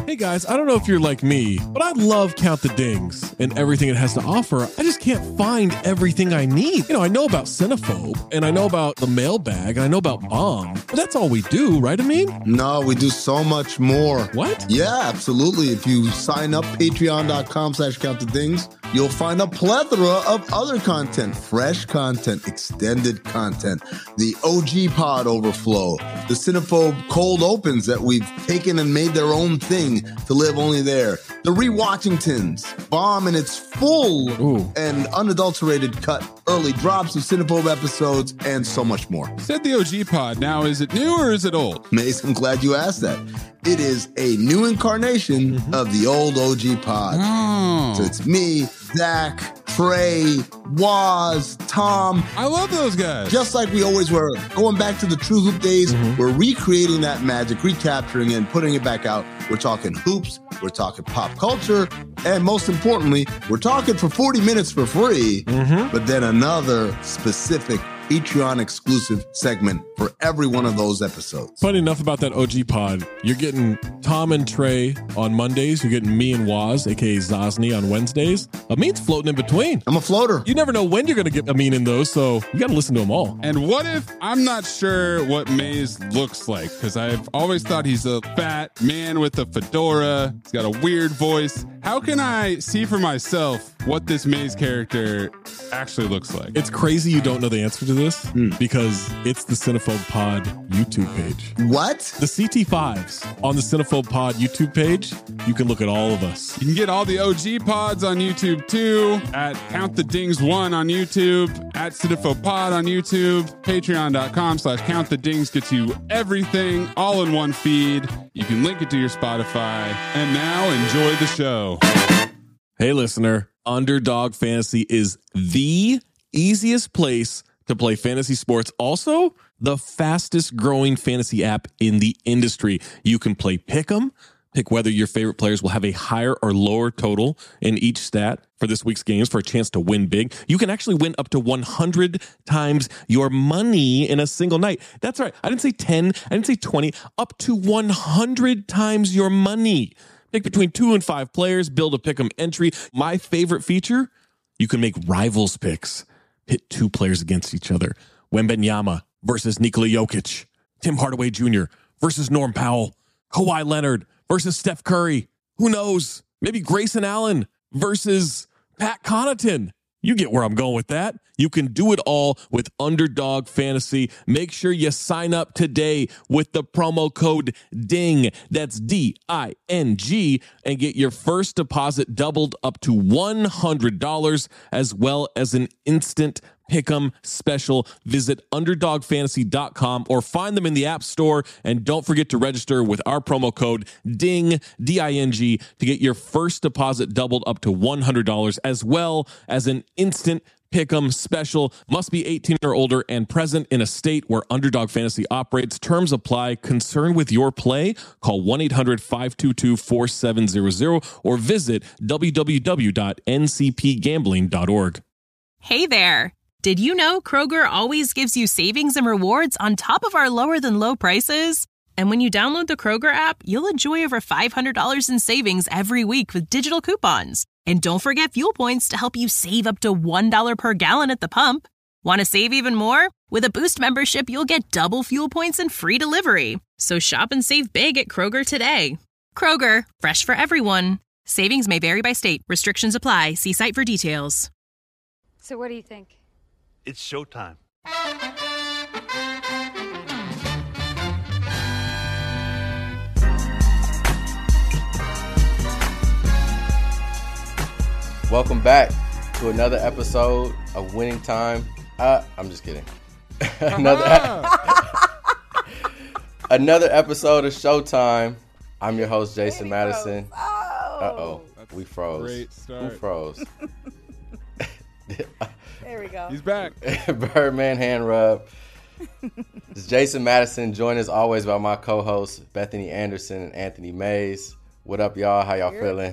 Hey guys, I don't know if you're like me, but I love Count the Dings and everything it has to offer. I just can't find everything I need. I know about Cinephobe, and I know about the mailbag, and I know about Bomb, but that's all we do, right, Amin? No, we do so much more. What? Yeah, absolutely. If you sign up, patreon.com/countthedings, you'll find a plethora of other content, fresh content, extended content, the OG pod overflow, the Cinephobe cold opens that we've taken and made their own thing to live only there, the Rewatchingtons, Bomb in its full and unadulterated cut, early drops of Cinephobe episodes, and so much more. Said the OG pod. Now, is it new or is it old? Mace, I'm glad you asked that. It is a new incarnation of the old OG pod. Oh. So it's me, Zach, Trey, Waz, Tom. I love those guys. Just like we always were. Going back to the True Hoop days, we're recreating that magic, recapturing it, and putting it back out. We're talking hoops, we're talking pop culture, and most importantly, we're talking for 40 minutes for free, but then another specific Patreon exclusive segment for every one of those episodes. Funny enough about that OG pod, you're getting Tom and Trey on Mondays. You're getting me and Waz, aka Zosny, on Wednesdays. Amin's floating in between. I'm a floater. You never know when you're going to get Amin in those, so you got to listen to them all. And what if I'm not sure what Maze looks like? Because I've always thought he's a fat man with a fedora. He's got a weird voice. How can I see for myself what this Maze character actually looks like? It's crazy you don't know the answer to this because it's the Cinephobe Pod YouTube page. What? The CT5s on the Cinephobe Pod YouTube page, you can look at all of us. You can get all the OG pods on YouTube too, at Count the Dings 1 on YouTube, at Cinephobe Pod on YouTube, patreon.com/Count the Dings gets you everything all in one feed. You can link it to your Spotify. And now enjoy the show. Hey listener, Underdog Fantasy is the easiest place to play fantasy sports. Also, the fastest growing fantasy app in the industry. You can play Pick'em, pick whether your favorite players will have a higher or lower total in each stat for this week's games for a chance to win big. You can actually win up to 100 times your money in a single night. That's right. I didn't say 10. I didn't say 20. Up to 100 times your money. Pick between 2 and 5 players, build a Pick'em entry. My favorite feature, you can make rivals picks. Pit 2 players against each other. Wembanyama versus Nikola Jokic. Tim Hardaway Jr. versus Norm Powell. Kawhi Leonard versus Steph Curry. Who knows? Maybe Grayson Allen versus Pat Connaughton. You get where I'm going with that. You can do it all with Underdog Fantasy. Make sure you sign up today with the promo code DING. That's DING, and get your first deposit doubled up to $100, as well as an instant Pick'em special. Visit underdogfantasy.com or find them in the App Store. And don't forget to register with our promo code DING, D-I-N-G, to get your first deposit doubled up to $100, as well as an instant Pick'em special. Must be 18 or older and present in a state where Underdog Fantasy operates. Terms apply. Concerned with your play? Call 1-800-522-4700 or visit www.ncpgambling.org. Hey there. Did you know Kroger always gives you savings and rewards on top of our lower than low prices? And when you download the Kroger app, you'll enjoy over $500 in savings every week with digital coupons. And don't forget fuel points to help you save up to $1 per gallon at the pump. Want to save even more? With a Boost membership, you'll get double fuel points and free delivery. So shop and save big at Kroger today. Kroger, fresh for everyone. Savings may vary by state. Restrictions apply. See site for details. So what do you think? It's showtime. Welcome back to another episode of Winning Time. I'm just kidding. another episode of Showtime. I'm your host, Jason Madison. Uh-oh. We froze. Great start. Who froze? There we go. He's back. Birdman hand rub. It's Jason Madison, joined as always by my co-hosts, Bethany Anderson and Anthony Mays. What up, y'all? How y'all feeling?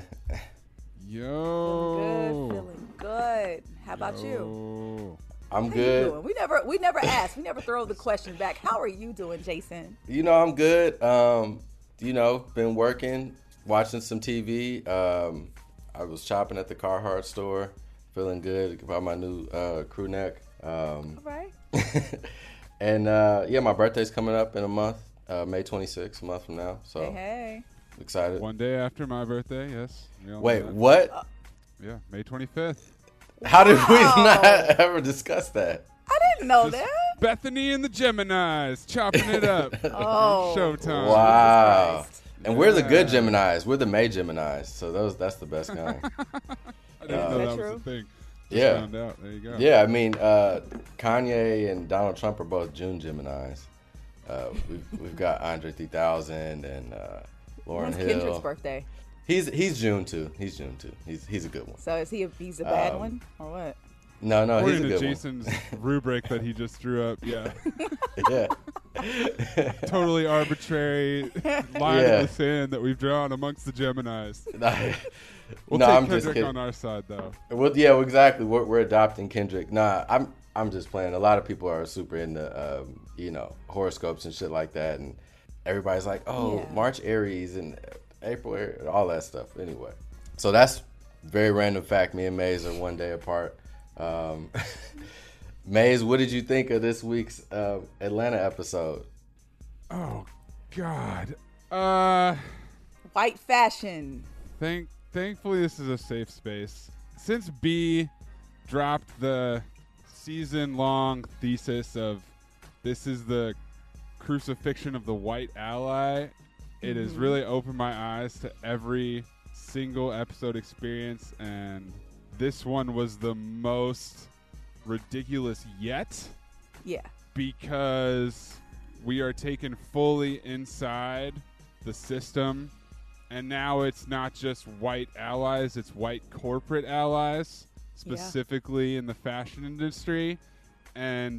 Yo. Feeling good. How about you? I'm How good. You doing? We never ask. We never throw the question back. How are you doing, Jason? I'm good. Been working watching some TV. I was shopping at the Carhartt store, feeling good about my new crew neck. All right. And yeah, my birthday's coming up in a month, May 26th, a month from now. So Hey. excited. One day after my birthday, yes. We all know Wait, that. what? Yeah, May 25th. How did we Wow. not ever discuss that? I didn't know Just that. Bethany and the Geminis chopping it up. Oh. Showtime. Wow. Christ. And we're the good Geminis. We're the May Geminis. So that's the best kind. I didn't know Is that that was true? the thing. Just Yeah. found out. There you go. Yeah, I mean, Kanye and Donald Trump are both June Geminis. We've got Andre 3000 and Lauryn When's Hill. Kendrick's birthday? He's June too. He's a good one. So is he's a bad one or what? No, he's a According to good Jason's rubric that he just drew up, yeah. one. Yeah. Totally arbitrary line Yeah. in the sand that we've drawn amongst the Geminis. We'll No, take I'm just Kendrick kidding. on our side, though. Well, yeah, exactly. We're adopting Kendrick. Nah, I'm just playing. A lot of people are super into horoscopes and shit like that, and everybody's like, oh, Yeah. March Aries and April Aries, all that stuff. Anyway, so that's very random fact. Me and Maze are one day apart. Maze, what did you think of this week's Atlanta episode? Oh, God. White fashion. Thankfully, this is a safe space. Since B dropped the season-long thesis of this is the crucifixion of the white ally, it has really opened my eyes to every single episode experience, and this one was the most ridiculous yet Yeah. because we are taken fully inside the system, and now it's not just white allies, it's white corporate allies, specifically in the fashion industry. And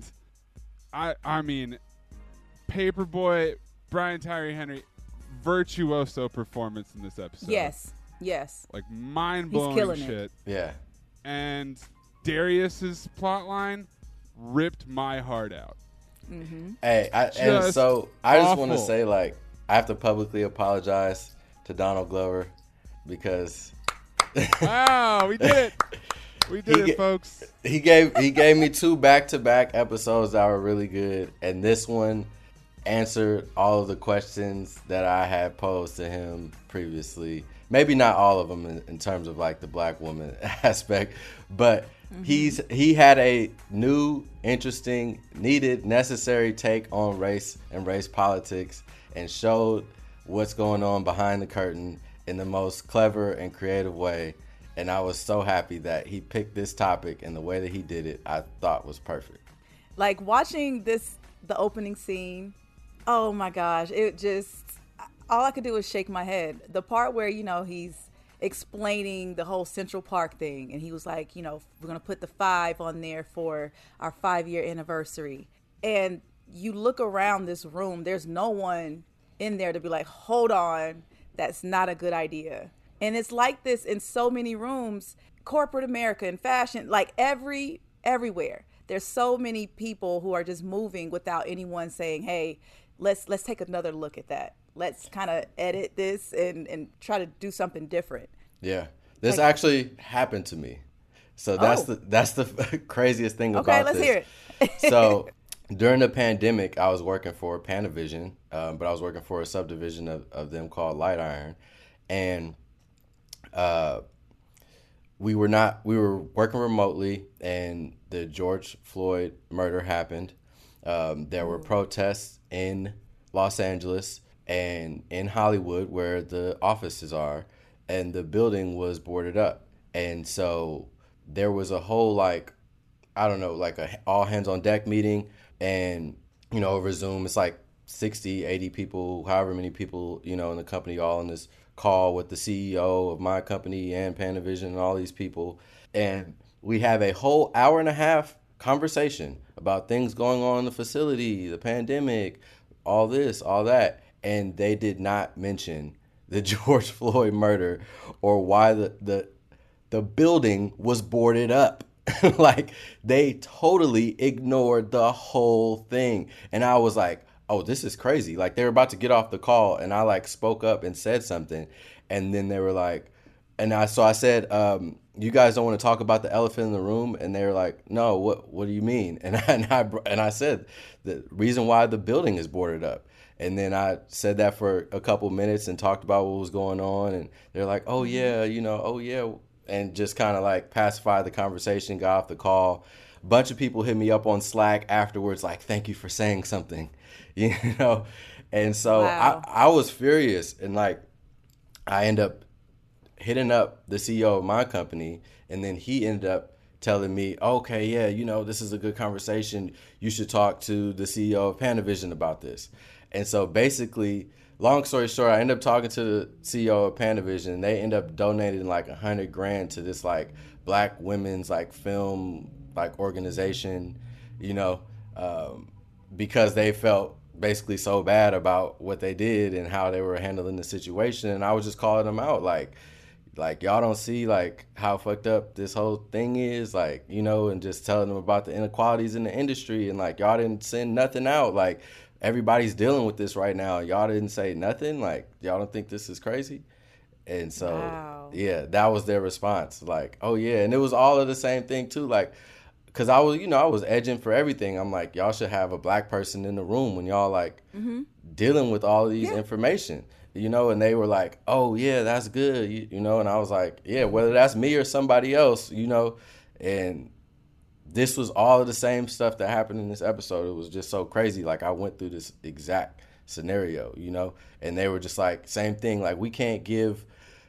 I mean, Paperboy, Brian Tyree Henry, virtuoso performance in this episode. Yes. Like mind-blowing killing it. shit. Yeah. And Darius's plotline ripped my heart out. Hey, I just want to awful. say, like, I have to publicly apologize to Donald Glover because Wow, we did it. We did it, folks. he gave me 2 back-to-back episodes that were really good, and this one answered all of the questions that I had posed to him previously. Maybe not all of them in terms of like the black woman aspect, but he had a new, interesting, needed, necessary take on race and race politics, and showed what's going on behind the curtain in the most clever and creative way. And I was so happy that he picked this topic, and the way that he did it, I thought was perfect. Like watching the opening scene, oh my gosh, it just, all I could do was shake my head. The part where, he's explaining the whole Central Park thing, and he was like, we're going to put the 5 on there for our 5-year anniversary. And you look around this room, there's no one in there to be like, hold on, that's not a good idea. And it's like this in so many rooms, corporate America and fashion, like everywhere. There's so many people who are just moving without anyone saying, hey, let's take another look at that. Let's kind of edit this and try to do something different. Yeah, this Like- actually happened to me. So that's the craziest thing Okay, about let's this. hear it. So during the pandemic, I was working for Panavision, but I was working for a subdivision of them called Light Iron, and we were working remotely, and the George Floyd murder happened. There were protests in Los Angeles and in Hollywood where the offices are, and the building was boarded up. And so there was a whole like a all hands on deck meeting, and over Zoom it's like 60, 80 people, however many people, in the company, all in this call with the CEO of my company and Panavision and all these people. And we have a whole hour and a half conversation about things going on in the facility, the pandemic, all this, all that. And they did not mention the George Floyd murder or why the building was boarded up. Like, they totally ignored the whole thing. And I was like, oh, this is crazy. Like, they were about to get off the call, and I like spoke up and said something, and then they were like, so I said, you guys don't want to talk about the elephant in the room, and they were like, no, what do you mean? And I said the reason why the building is boarded up. And then I said that for a couple minutes and talked about what was going on, and they're like, oh yeah, oh yeah, and just kind of like pacified the conversation, got off the call. A bunch of people hit me up on Slack afterwards, like, thank you for saying something, And so Wow. I was furious, and like I ended up hitting up the CEO of my company, and then he ended up telling me, okay, yeah, this is a good conversation. You should talk to the CEO of Panavision about this. And so basically, long story short, I ended up talking to the CEO of Panavision, and they ended up donating like $100,000 to this like Black women's like film like organization, because they felt basically so bad about what they did and how they were handling the situation. And I was just calling them out, like y'all don't see like how fucked up this whole thing is, like, and just telling them about the inequalities in the industry, and like y'all didn't send nothing out, like everybody's dealing with this right now. Y'all didn't say nothing, like y'all don't think this is crazy? And so Wow. yeah, that was their response, like, oh yeah. And it was all of the same thing too, like, because I was edging for everything. I'm like, y'all should have a Black person in the room when y'all like dealing with all of these information, and they were like, oh yeah, that's good, and I was like, yeah, whether that's me or somebody else, and this was all of the same stuff that happened in this episode. It was just so crazy. Like, I went through this exact scenario, and they were just like, same thing, like, we can't give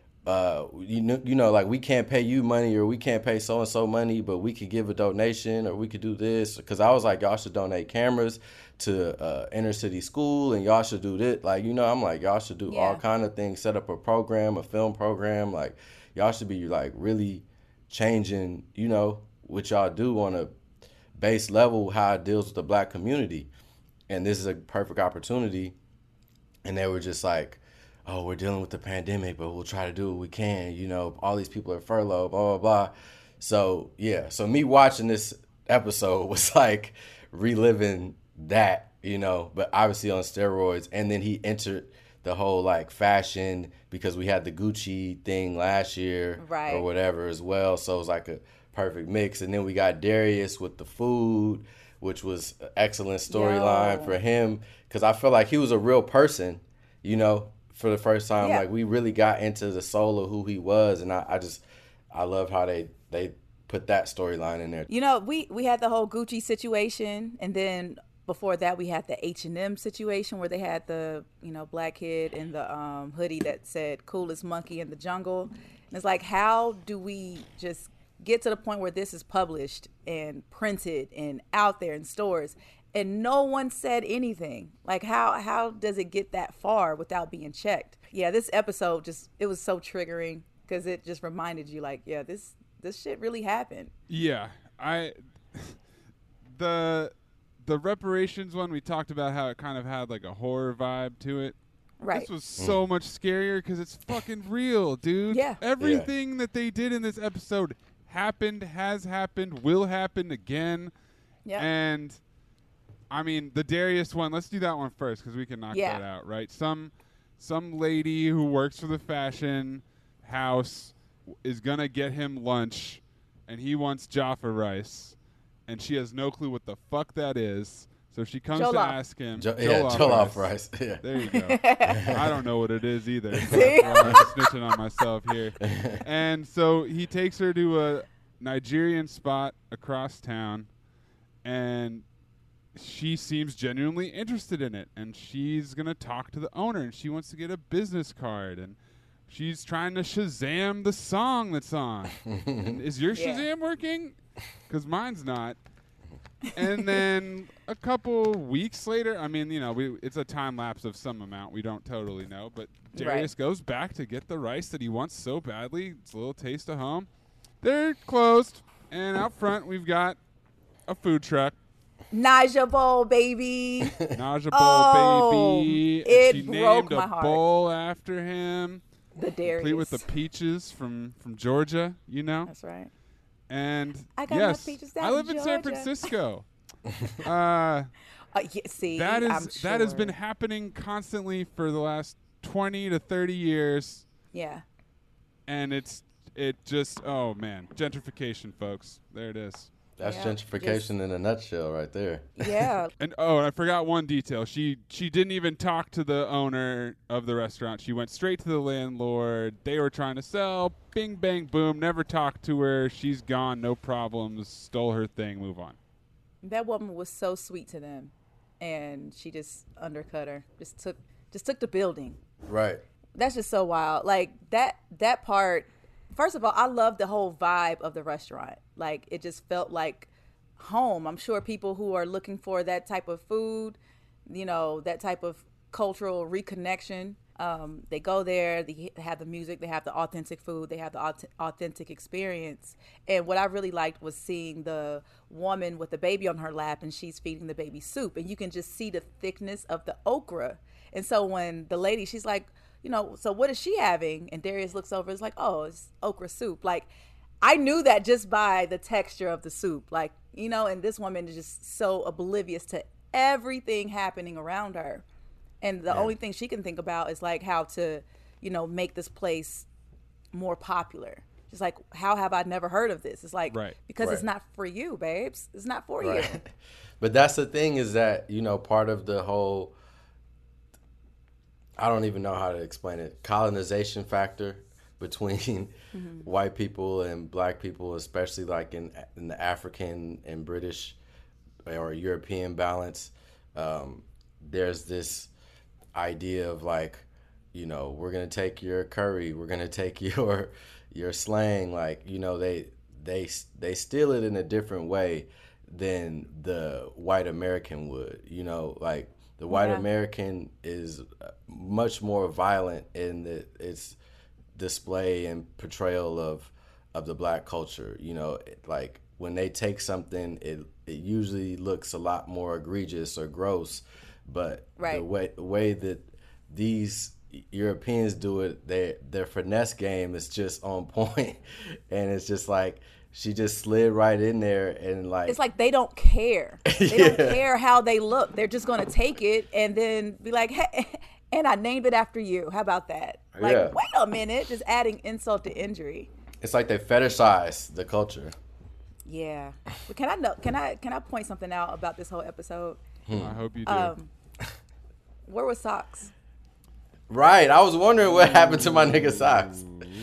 like, we can't pay you money, or we can't pay so and so money, but we could give a donation, or we could do this. Because I was like, y'all should donate cameras to inner city school, and y'all should do this, like, I'm like, y'all should do all kind of things, set up a film program, like y'all should be like really changing what y'all do on a base level, how it deals with the Black community. And this is a perfect opportunity. And they were just like, oh, we're dealing with the pandemic, but we'll try to do what we can. All these people are furloughed, blah, blah, blah. So, yeah. So me watching this episode was like reliving that, but obviously on steroids. And then he entered the whole like fashion, because we had the Gucci thing last year or whatever as well. So it was like a perfect mix. And then we got Darius with the food, which was an excellent storyline for him, because I feel like he was a real person, for the first time. Like, we really got into the soul of who he was, and I love how they put that storyline in there. We had the whole Gucci situation, and then before that we had the H&M situation where they had the Black kid in the hoodie that said coolest monkey in the jungle. And it's like, how do we just get to the point where this is published and printed and out there in stores and no one said anything? Like, how does it get that far without being checked? Yeah, this episode it was so triggering, because it just reminded you, like, yeah, this shit really happened. Yeah, the reparations one, we talked about how it kind of had like a horror vibe to it. Right. This was so much scarier because it's fucking real, dude. Yeah. Everything that they did in this episode happened, has happened, will happen again. Yeah. And I mean, the Darius one, let's do that one first because we can knock that out, right? Some lady who works for the fashion house is going to get him lunch, and he wants Jaffa rice, and she has no clue what the fuck that is. So she comes to ask him. Jollof rice. Yeah. There you go. I don't know what it is either. That's why I'm snitching on myself here. And so he takes her to a Nigerian spot across town, and she seems genuinely interested in it. And she's going to talk to the owner, and she wants to get a business card. And she's trying to Shazam the song that's on. And is your Shazam working? Because mine's not. And then a couple weeks later, I mean, it's a time lapse of some amount. We don't totally know. But Darius goes back to get the rice that he wants so badly. It's a little taste of home. They're closed. And out front, we've got a food truck. Naja Bowl, baby. Naja Bowl, baby. It she broke named my a heart. bowl after him. The Darius. Complete with the peaches from Georgia, That's right. And I got my peaches down I live in in San Georgia. Francisco. See, That is I'm sure. that has been happening constantly for the last 20 to 30 years, Yeah. and it just oh man, gentrification, folks. There it is. That's Yeah, gentrification in a nutshell, right there. Yeah. And I forgot one detail. She didn't even talk to the owner of the restaurant. She went straight to the landlord. They were trying to sell. Bing, bang, boom. Never talked to her. She's gone. No problems. Stole her thing. Move on. That woman was so sweet to them, and she just undercut her. Just took the building. Right. That's just so wild. Like that part. First of all, I love the whole vibe of the restaurant. Like it just felt like home. I'm sure people who are looking for that type of food, that type of cultural reconnection, they go there. They have the music. They have the authentic food. They have the authentic experience. And what I really liked was seeing the woman with the baby on her lap, and she's feeding the baby soup, and you can just see the thickness of the okra. And so when the lady, she's like, so what is she having? And Darius looks over, it's like, oh, it's okra soup. Like, I knew that just by the texture of the soup. Like, and this woman is just so oblivious to everything happening around her. And the only thing she can think about is like how to, make this place more popular. She's like, how have I never heard of this? It's like, because it's not for you, babes. It's not for you. But that's the thing is that, part of the whole, I don't even know how to explain it, colonization factor between white people and black people, especially like in the African and British or European balance. There's this idea of like, we're going to take your curry, we're going to take your slang, like, they steal it in a different way than the white American would, like the white American is much more violent in its display and portrayal of the black culture. Like when they take something, it usually looks a lot more egregious or gross. But the way that these Europeans do it, their finesse game is just on point, and it's just like she just slid right in there and like it's like they don't care. They don't care how they look. They're just gonna take it and then be like, hey, and I named it after you. How about that? Like, wait a minute, just adding insult to injury. It's like they fetishize the culture. Yeah. But can I point something out about this whole episode? I hope you do. Where was Socks? Right. I was wondering what happened to my nigga Socks.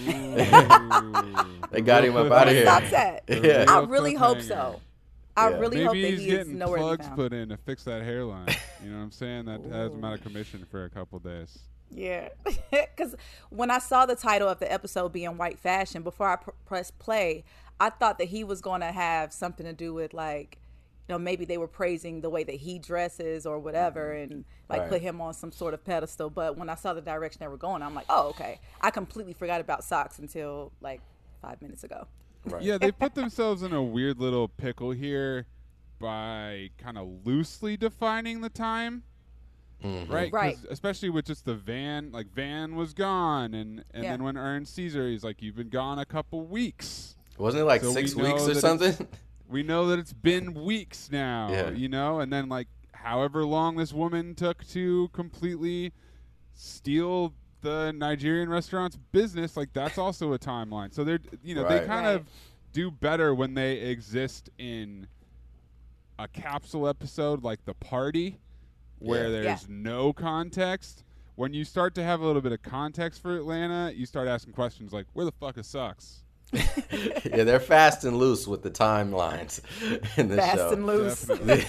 They got him up out of here. Socks at? Yeah. I really hope so. I really hope that Maybe he's he is getting nowhere to be plugs found. put in to fix that hairline. You know what I'm saying? That has him out of commission for a couple days. Yeah. Because when I saw the title of the episode being white fashion, before I pressed play, I thought that he was going to have something to do with like, maybe they were praising the way that he dresses or whatever and like put him on some sort of pedestal. But when I saw the direction they were going, I'm like, oh, okay. I completely forgot about Socks until like 5 minutes ago. Right. Yeah, they put themselves in a weird little pickle here by kind of loosely defining the time. Right? 'Cause especially with just the Van, like Van was gone. And then when Ernst Caesar, he's like, you've been gone a couple weeks. Wasn't it like So 6 we weeks know or that something? We know that it's been weeks now, and then like however long this woman took to completely steal the Nigerian restaurant's business, like that's also a timeline. So they're, they kind of do better when they exist in a capsule episode like The Party, where there's no context. When you start to have a little bit of context for Atlanta, you start asking questions like, where the fuck is Socks? Yeah, they're fast and loose with the timelines in the show. Fast and loose.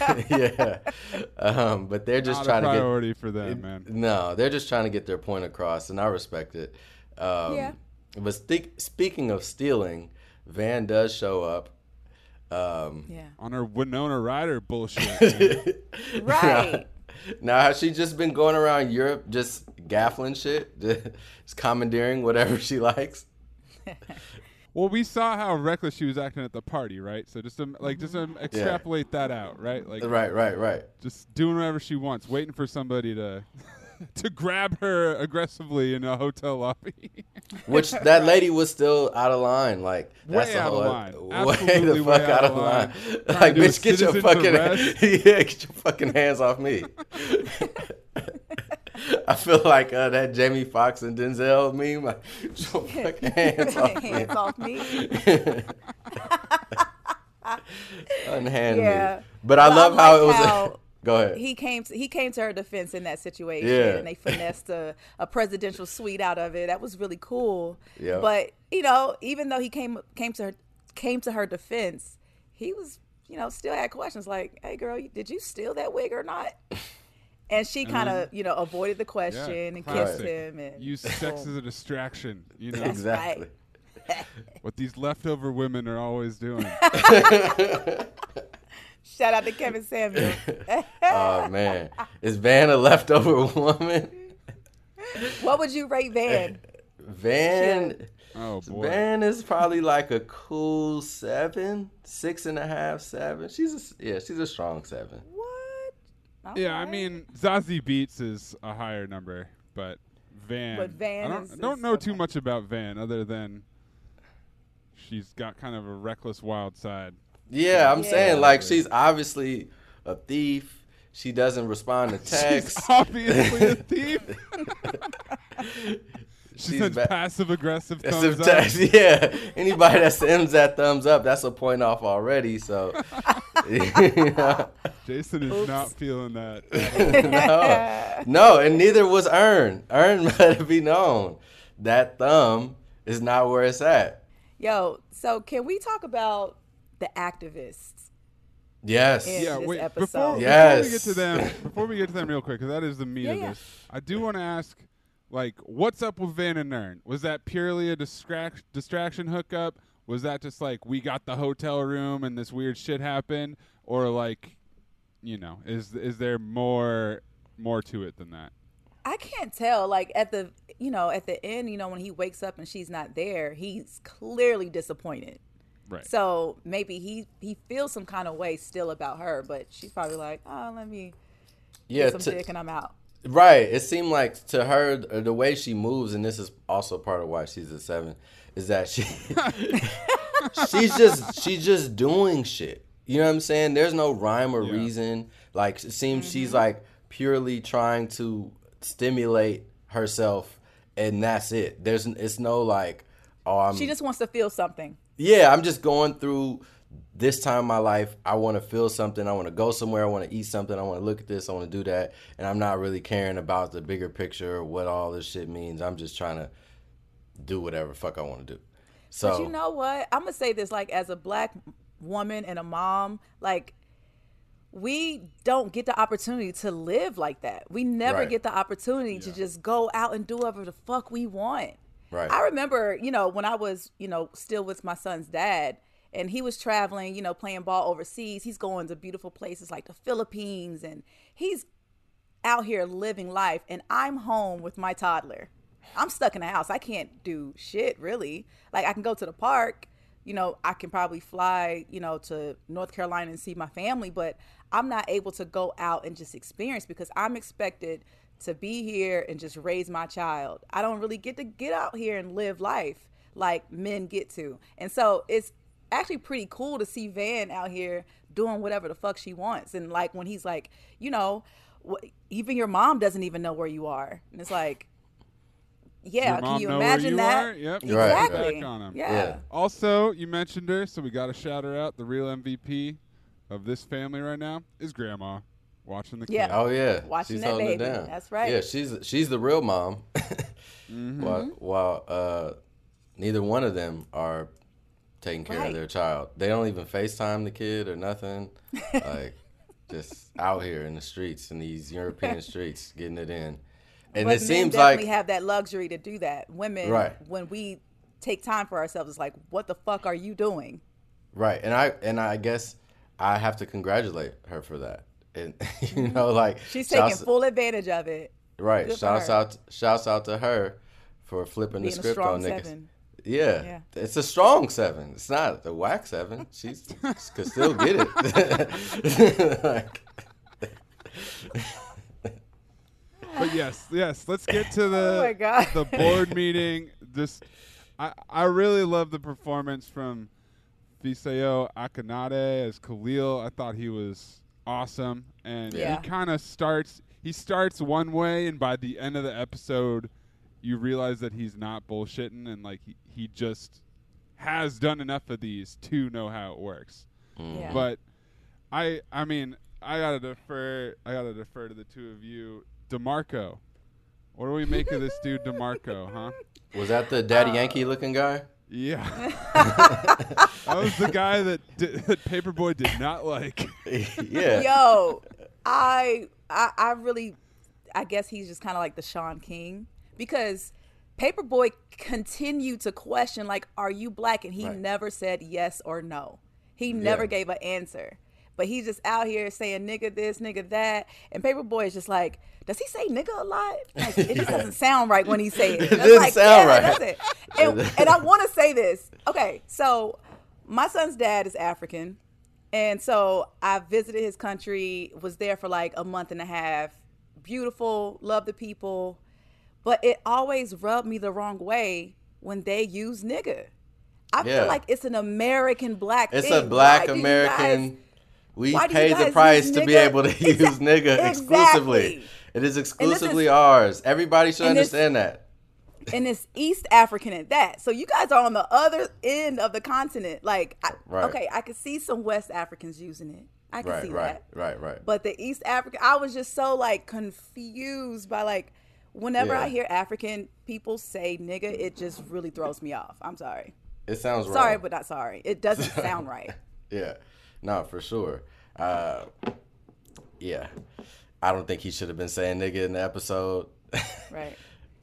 But they're just Not trying a to get priority for them, man. No, they're just trying to get their point across, and I respect it. But speaking of stealing, Van does show up. On her Winona Ryder bullshit. Right. Now, has she just been going around Europe just gaffling shit, just commandeering whatever she likes? Well, we saw how reckless she was acting at the party, right? So just extrapolate that out, right? Like Right. just doing whatever she wants, waiting for somebody to to grab her aggressively in a hotel lobby. Which that lady was still out of line. Like that's Way the out whole of line. way Absolutely the fuck way out of line. Trying Like to do a bitch, get your citizen's fucking arrest. get your fucking hands off me. I feel like that Jamie Foxx and Denzel meme. Like, get your fucking hands off me. Hands off me. Unhand Yeah. me. But I But love I how like it was. how Go ahead. He came to her defense in that situation, Yeah. and they finessed a presidential suite out of it. That was really cool. Yeah. But even though he came to her defense, he was still had questions like, "Hey, girl, did you steal that wig or not?" And she kind of avoided the question and kissed classic. him and Use sex as a distraction. You know That's Exactly. what these leftover women are always doing. Shout out to Kevin Samuel. Oh man, is Van a leftover woman? What would you rate Van? Van. Oh boy. Van is probably like a cool 7, 6.5, 7. She's a strong 7. What? Yeah, I Alright. mean Zazie Beats is a higher number, but Van. But Van I is don't know too okay. much about Van other than she's got kind of a reckless, wild side. Yeah, I'm Yeah. saying like she's obviously a thief. She doesn't respond to texts. She's obviously a thief. She She's sends ba- passive aggressive That's thumbs a up. text. Yeah, anybody that sends that thumbs up, that's a point off already. So, you know. Jason is not feeling that. No, and neither was Earn. Earn let it be known that thumb is not where it's at. Yo, so can we talk about the activists? Yes. Yeah. Yeah, this wait. episode. Before we get to them, real quick, because that is the meat Yeah, of yeah. this. I do want to ask, like, what's up with Van and Nern? Was that purely a distraction hookup? Was that just like we got the hotel room and this weird shit happened, or like, is there more to it than that? I can't tell. Like at the end, when he wakes up and she's not there, he's clearly disappointed. Right. So maybe he feels some kind of way still about her, but she's probably like, "Oh, let me Yeah. get some dick and I'm out." Right. It seemed like to her the way she moves, and this is also part of why she's a 7, is that she's just doing shit. You know what I'm saying? There's no rhyme or reason. Like it seems she's like purely trying to stimulate herself, and that's it. It's no like, She just wants to feel something. yeah, I'm just going through this time in my life. I want to feel something. I want to go somewhere. I want to eat something. I want to look at this. I want to do that. And I'm not really caring about the bigger picture or what all this shit means. I'm just trying to do whatever the fuck I want to do. So, But you know what? I'm gonna say this, like, as a black woman and a mom, like, we don't get the opportunity to live like that. We never Right. get the opportunity to just go out and do whatever the fuck we want. Right. I remember, when I was, still with my son's dad, and he was traveling, playing ball overseas. He's going to beautiful places like the Philippines, and he's out here living life, and I'm home with my toddler. I'm stuck in the house. I can't do shit, really. Like, I can go to the park. I can probably fly, to North Carolina and see my family, but I'm not able to go out and just experience because I'm expected to be here and just raise my child. I don't really get to get out here and live life like men get to. And so it's actually pretty cool to see Van out here doing whatever the fuck she wants. And like when he's like, even your mom doesn't even know where you are. And it's like, yeah, Your mom can you know where imagine you that? are? Yep. Exactly. Back on 'em. Yeah. Also, you mentioned her, so we got to shout her out. The real MVP of this family right now is Grandma watching the kid. Yeah. oh yeah, Watching she's that holding it baby. down. That's right. Yeah, she's the real mom. While neither one of them are taking care Right. of their child. They don't even FaceTime the kid or nothing. Like just out here in the streets, in these European streets, getting it in. And But it men seems definitely like have that luxury to do that. Women, Right. when we take time for ourselves, it's like, what the fuck are you doing? right, and I guess I have to congratulate her for that. And like She's taking shouts- full advantage of it. right. Good for Shouts out to her for flipping Being the a script strong on niggas. 7. Yeah. Yeah. It's a strong 7. It's not a whack 7. She's could still get it. Like, But yes, let's get to Oh my God. the board meeting. I really love the performance from Fisayo Akanade as Khalil. I thought he was awesome, and Yeah. he kind of starts one way, and by the end of the episode, you realize that he's not bullshitting, and like he just has done enough of these to know how it works. Yeah. But I mean, I gotta defer to the two of you. DeMarco, what do we make of this dude, DeMarco? Huh? Was that the Daddy Yankee looking guy? Yeah, that was the guy that Paperboy did not like. Yeah. Yo, I really, I guess he's just kind of like the Sean King, because Paperboy continued to question, like, are you black? And he Right. never said yes or no. He never Yeah. gave an answer. But he's just out here saying nigga this, nigga that. And Paperboy is just like, does he say nigga a lot? Like, it just doesn't sound right when he say it. It It's didn't like, sound yeah, right. it doesn't. And I want to say this. Okay, so my son's dad is African. And so I visited his country, was there for like a month and a half. Beautiful, love the people. But it always rubbed me the wrong way when they use nigga. I Yeah. feel like it's an American black It's thing. a black Why do you American. guys- We why do you paid the guys price use to be nigga? able to use nigga exclusively. Exactly. It is exclusively is- ours. Everybody should and this- understand that. And it's East African at that. So you guys are on the other end of the continent. Like, Right. okay, I could see some West Africans using it. I can see that. Right. But the East African, I was just so like confused by like, whenever Yeah. I hear African people say nigga, it just really throws me off. I'm sorry. It sounds Sorry, wrong. but not sorry. It doesn't sound right. Yeah, no, for sure. Yeah, I don't think he should have been saying nigga in the episode. Right.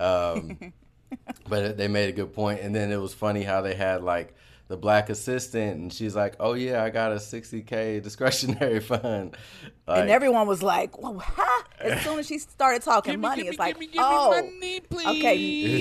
But they made a good point. And then it was funny how they had like the black assistant, and she's like, "Oh yeah, I got a $60K discretionary fund." Like, And everyone was like, well, huh? As soon as she started talking money, it's like, oh, money, please. okay,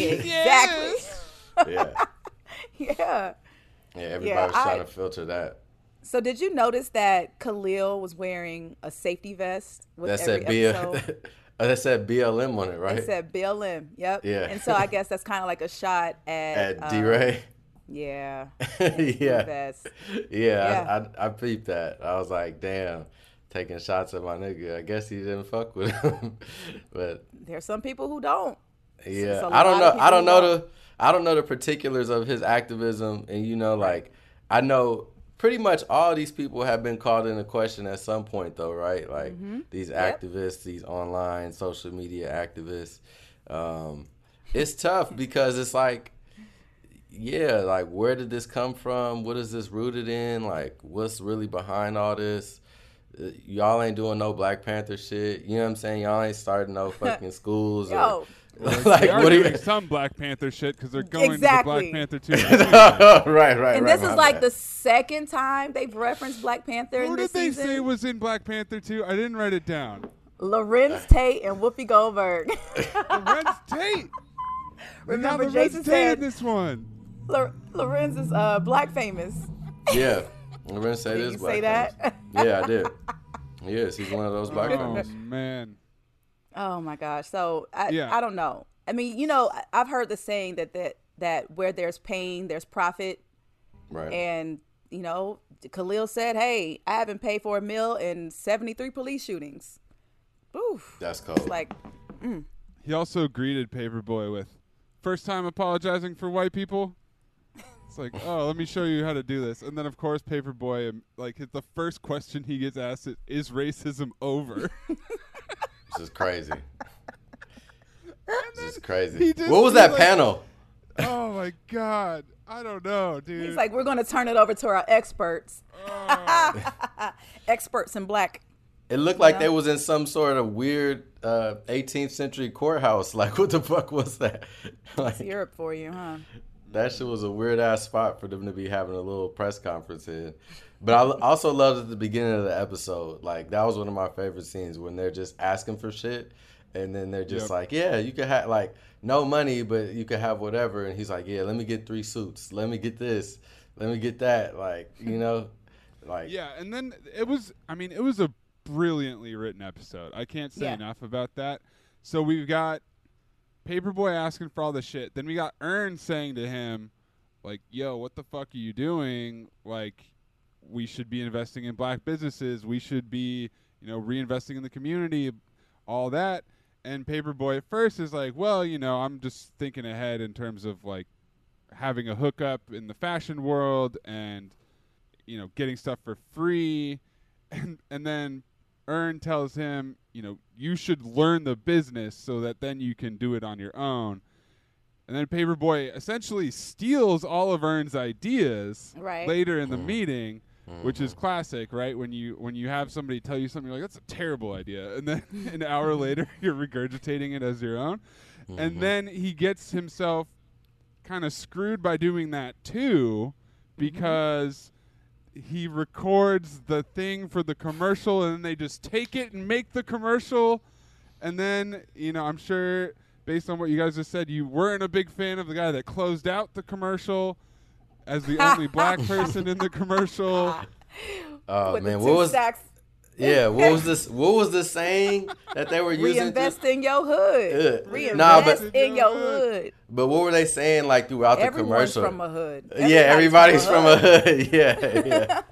exactly. yeah, Yeah. yeah, everybody was I- trying to filter that. So did you notice that Khalil was wearing a safety vest with That every said episode? that said BLM on it, right? It said BLM. Yep. Yeah. And so I guess that's kind of like a shot At D-Ray. Yeah. Yeah. Vest. Yeah, I peeped that. I was like, damn, taking shots at my nigga. I guess he didn't fuck with him. But There's some people who don't. yeah, It's a I don't lot know. of people who I don't know the particulars of his activism, and like I know pretty much all these people have been called into question at some point, though, right? Like these activists, these online social media activists. It's tough because it's like, yeah, like where did this come from? What is this rooted in? Like, what's really behind all this? Y'all ain't doing no Black Panther shit. You know what I'm saying? Y'all ain't starting no fucking schools. Yo. Like, They are what do you? doing some Black Panther shit because they're going Exactly. to the Black Panther 2. right. And this my is like bad. the second time they've referenced Black Panther Who in this did they season. say was in Black Panther 2? I didn't write it down. Lorenz Tate and Whoopi Goldberg. Lorenz Tate. Remember, Lorenz Jason Tate said in this one. Lorenz is Black famous. Yeah, Lorenz said Did this you Black say that? famous. Yeah, I did. Yes, he's one of those Black Oh, famous. man. Oh my gosh. So Yeah. I don't know. I mean, you know, I've heard the saying that where there's pain, there's profit. Right. And, you know, Khalil said, hey, I haven't paid for a meal in 73 police shootings. Oof. That's cold. It's like, He also greeted Paperboy with, first time apologizing for white people. It's like, oh, let me show you how to do this. And then, of course, Paperboy, like, the first question he gets asked is racism over? This is crazy. This is he crazy. just- What was he that like- panel? Oh, my God. I don't know, dude. he's like, we're going to turn it over to our experts. Oh. Experts in Black. It looked like they was in some sort of weird 18th century courthouse. Like, what the fuck was that? Like, Europe for you, huh? that shit was a weird ass spot for them to be having a little press conference in. But I also loved at the beginning of the episode. Like, that was one of my favorite scenes when they're just asking for shit. And then they're just Yep. like, yeah, you could have, like, no money, but you could have whatever. And he's like, yeah, let me get 3 suits. Let me get this. Let me get that. Like, you know, like, Yeah, and then it was a brilliantly written episode. I can't say Yeah. enough about that. So we've got Paperboy asking for all the shit. Then we got Earn saying to him, like, yo, what the fuck are you doing? Like, we should be investing in black businesses. We should be, reinvesting in the community, all that. And Paperboy at first is like, well, I'm just thinking ahead in terms of, like, having a hookup in the fashion world and, getting stuff for free. And then Earn tells him, you should learn the business so that then you can do it on your own. And then Paperboy essentially steals all of Earn's ideas later in the meeting, which is classic, right? When you have somebody tell you something, you're like, that's a terrible idea. And then an hour later, you're regurgitating it as your own. And then he gets himself kind of screwed by doing that too, because he records the thing for the commercial and then they just take it and make the commercial. And then, I'm sure based on what you guys just said, you weren't a big fan of the guy that closed out the commercial as the only black person in the commercial. Oh, With man. the What two was stacks. Yeah, what was the saying that they were using? Reinvest in your hood. Nah, Reinvest in your hood. But what were they saying, like, throughout the Everyone's commercial? from a hood. Everybody's from a hood. Yeah.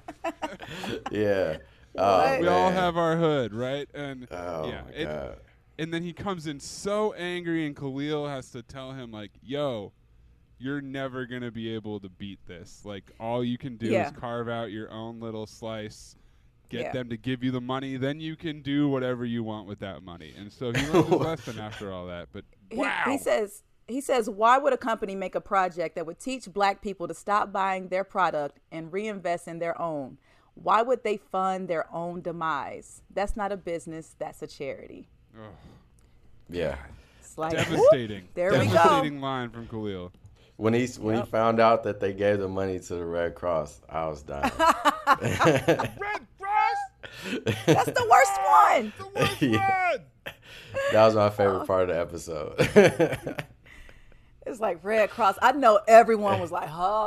Yeah. We all have our hood, right? And God. and then he comes in so angry, and Khalil has to tell him, like, yo, you're never going to be able to beat this. Like, all you can do is carve out your own little slice, get them to give you the money, then you can do whatever you want with that money. And so he learned his lesson after all that. But wow. He says, why would a company make a project that would teach black people to stop buying their product and reinvest in their own? Why would they fund their own demise? That's not a business. That's a charity. Oh. Yeah. It's like, devastating. There we go. Devastating line from Khalil. When he found out that they gave the money to the Red Cross, I was dying. Red Cross? That's the worst one. The worst one. That was my favorite part of the episode. It's like Red Cross. I know everyone was like,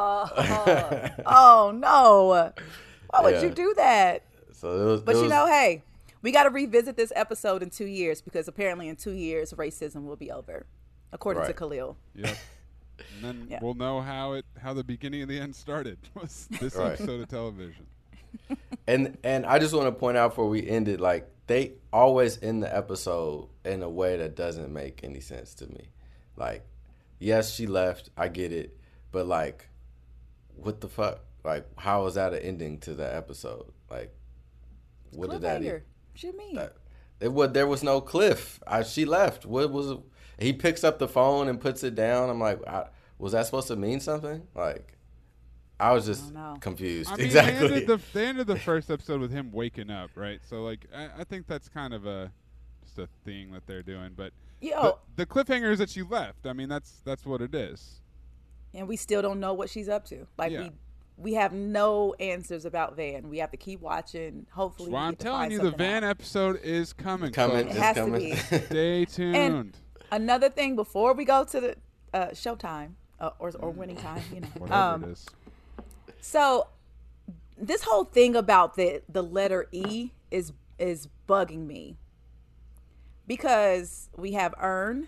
oh no. Why would you do that? So But hey, we got to revisit this episode in 2 years because apparently in 2 years racism will be over, according to Khalil. Yep. And then we'll know how the beginning and the end started. Was this episode of television. And I just want to point out before we end it, like, they always end the episode in a way that doesn't make any sense to me. Like, yes, she left, I get it, but, like, what the fuck? Like, how is that an ending to the episode? Like, what did that What you mean? There was no cliff. She left. What was it? He picks up the phone and puts it down. I'm like, was that supposed to mean something? Like, I was just confused. I mean, exactly. They ended the first episode with him waking up, right? So, like, I think that's kind of just a thing that they're doing. But the cliffhanger is that she left. I mean, that's what it is. And we still don't know what she's up to. Like, we have no answers about Van. We have to keep watching. Hopefully, well, I'm telling you, the Van episode is coming. It has to be. Stay tuned. And another thing before we go to the Showtime or Winning Time, whatever it is. So this whole thing about the letter E is bugging me because we have Earn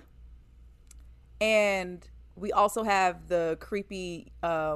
and we also have the creepy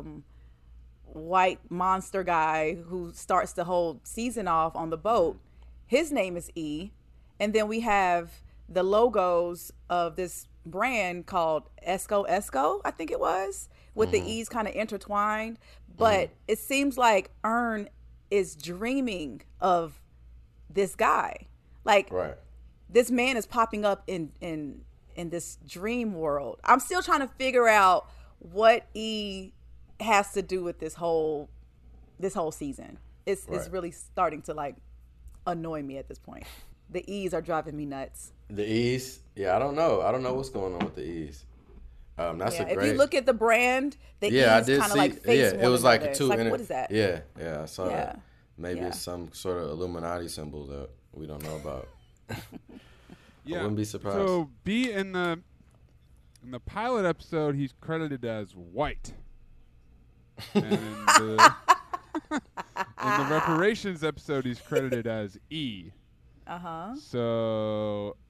white monster guy who starts the whole season off on the boat. His name is E. And then we have the logos of this brand called Esco, I think it was, with the E's kind of intertwined. But it seems like Earn is dreaming of this guy. Like, this man is popping up in this dream world. I'm still trying to figure out what E has to do with this whole season. It's really starting to, like, annoy me at this point. The E's are driving me nuts. The E's? Yeah, I don't know. I don't know what's going on with the E's. That's a great. If you look at the brand, the E's kind of like face one it was another. like two. Like, what is that? Yeah, I saw that. Maybe it's some sort of Illuminati symbol that we don't know about. Yeah, I wouldn't be surprised. So B in the pilot episode, he's credited as white. And in the reparations episode, he's credited as E. Uh-huh. So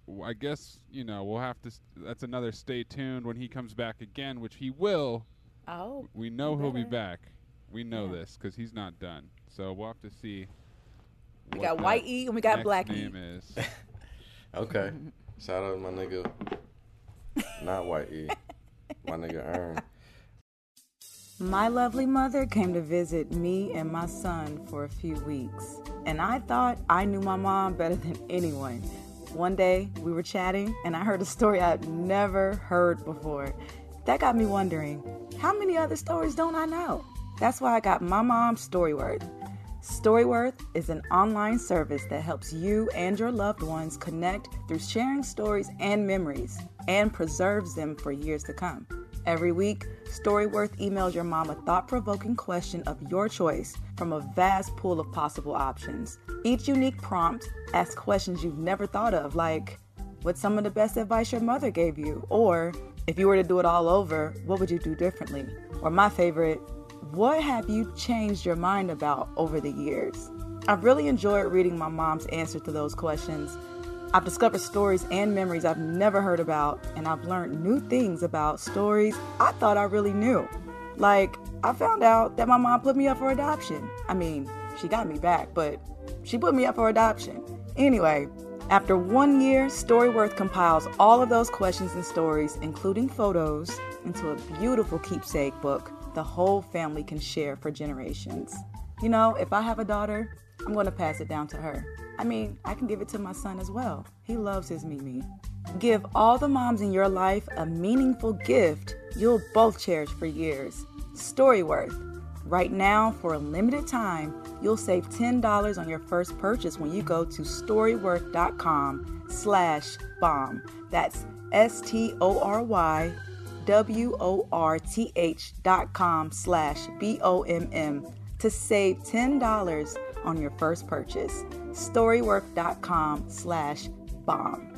I guess, we'll have to, that's another stay tuned when he comes back again, which he will. Oh. We know he'll be better. back. We know this because he's not done. So we'll have to see. We got White E and we got Black E. Name is. Okay. Shout out to my nigga. Not White E. My nigga Ern. My lovely mother came to visit me and my son for a few weeks, and I thought I knew my mom better than anyone. One day, we were chatting, and I heard a story I'd never heard before. That got me wondering, how many other stories don't I know? That's why I got my mom's Storyworth. Storyworth is an online service that helps you and your loved ones connect through sharing stories and memories, and preserves them for years to come. Every week, Storyworth emails your mom a thought-provoking question of your choice from a vast pool of possible options. Each unique prompt asks questions you've never thought of, like, what's some of the best advice your mother gave you? Or, if you were to do it all over, what would you do differently? Or my favorite, what have you changed your mind about over the years? I've really enjoyed reading my mom's answer to those questions. I've discovered stories and memories I've never heard about, and I've learned new things about stories I thought I really knew. Like, I found out that my mom put me up for adoption. I mean, she got me back, but she put me up for adoption. Anyway, after 1 year, Storyworth compiles all of those questions and stories, including photos, into a beautiful keepsake book the whole family can share for generations. You know, if I have a daughter, I'm going to pass it down to her. I mean, I can give it to my son as well. He loves his Mimi. Give all the moms in your life a meaningful gift you'll both cherish for years. Storyworth. Right now, for a limited time, you'll save $10 on your first purchase when you go to storyworth.com/bomb. That's STORYWORTH.com/BOMM to save $10 on your first purchase. Storyworth.com/bomb.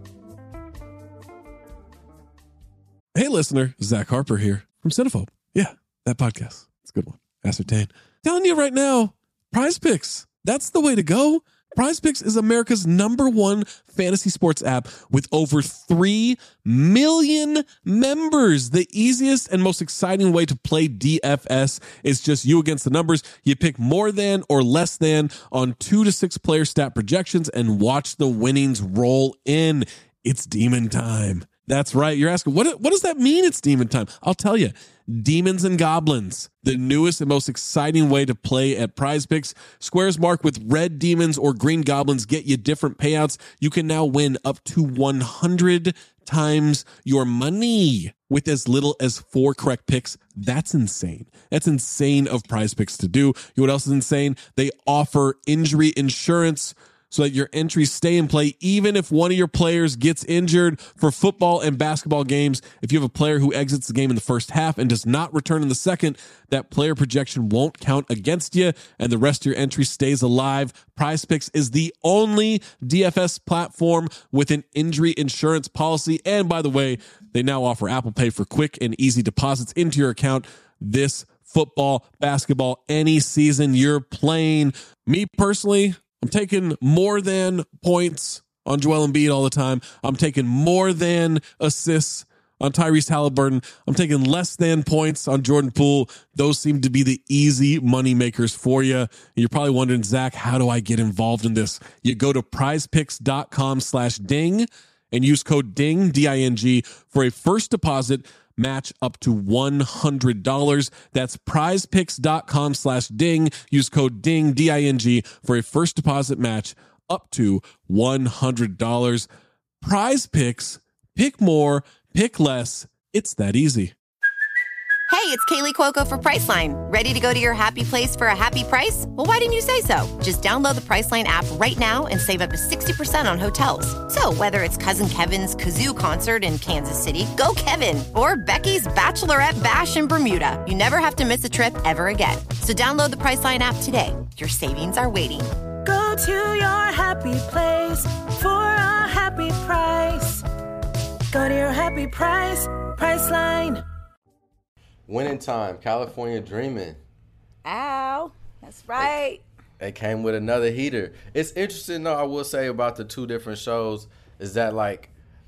Hey, listener, Zach Harper here from Cinephobe. Yeah, that podcast. It's a good one. Ascertain. Telling you right now, Prize Picks. That's the way to go. Prize Picks is America's #1 fantasy sports app with over 3 million members. The easiest and most exciting way to play DFS is just you against the numbers. You pick more than or less than on 2 to 6 player stat projections and watch the winnings roll in. It's demon time. That's right. You're asking, what does that mean it's demon time? I'll tell you. Demons and Goblins, the newest and most exciting way to play at Prize Picks. Squares marked with red demons or green goblins get you different payouts. You can now win up to 100 times your money with as little as 4 correct picks. That's insane. That's insane of Prize Picks to do. You know what else is insane? They offer injury insurance so that your entries stay in play even if one of your players gets injured. For football and basketball games, if you have a player who exits the game in the first half and does not return in the second, that player projection won't count against you and the rest of your entry stays alive. Prize Picks is the only DFS platform with an injury insurance policy. And by the way, they now offer Apple Pay for quick and easy deposits into your account this football, basketball, any season you're playing. Me personally, I'm taking more than points on Joel Embiid all the time. I'm taking more than assists on Tyrese Halliburton. I'm taking less than points on Jordan Poole. Those seem to be the easy money makers for you. And you're probably wondering, Zach, how do I get involved in this? You go to prizepicks.com/ding and use code DING, D-I-N-G, for a first deposit match up to $100. That's prizepicks.com/ding. Use code DING, D-I-N-G, for a first deposit match up to $100. Prize Picks. Pick more, pick less. It's that easy. Hey, it's Kaylee Cuoco for Priceline. Ready to go to your happy place for a happy price? Well, why didn't you say so? Just download the Priceline app right now and save up to 60% on hotels. So whether it's Cousin Kevin's Kazoo Concert in Kansas City, go Kevin, or Becky's Bachelorette Bash in Bermuda, you never have to miss a trip ever again. So download the Priceline app today. Your savings are waiting. Go to your happy place for a happy price. Go to your happy price, Priceline. Winning Time, California Dreaming. Ow. That's right. They came with another heater. It's interesting, though, I will say, about the 2 different shows is that like,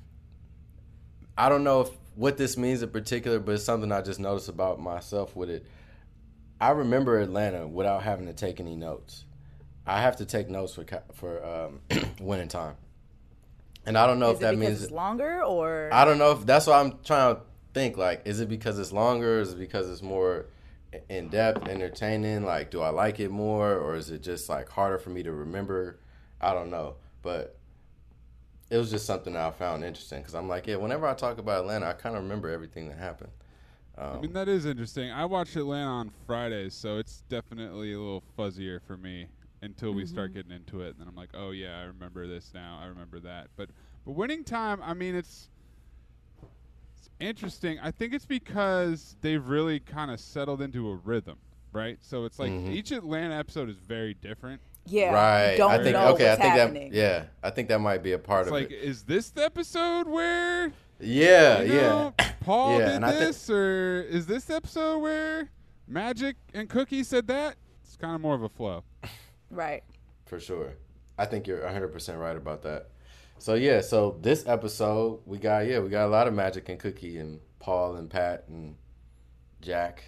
I don't know what this means in particular, but it's something I just noticed about myself with it. I remember Atlanta without having to take any notes. I have to take notes for winning time, and I don't know if that means it's longer or I don't know if that's what I'm trying to think. Like, is it because it's longer? Is it because it's more in depth, entertaining? Like, do I like it more, or is it just like harder for me to remember? I don't know, but it was just something that I found interesting because I'm like, yeah, whenever I talk about Atlanta, I kind of remember everything that happened. I mean, that is interesting. I watched Atlanta on Fridays, so it's definitely a little fuzzier for me until we start getting into it. And then I'm like, oh, yeah, I remember this now. I remember that. But winning time, I mean, it's interesting. I think it's because they've really kind of settled into a rhythm, right? So it's like each Atlanta episode is very different. Yeah, right. You don't I think know okay. what's I think happening. I think that might be a part It's of like, it. is this the episode where Yeah. Paul Yeah, did and I this, or is this the episode where Magic and Cookie said that? It's kind of more of a flow. Right. For sure. I think you're 100% right about that. So yeah, so this episode we got a lot of Magic and Cookie and Paul and Pat and Jack.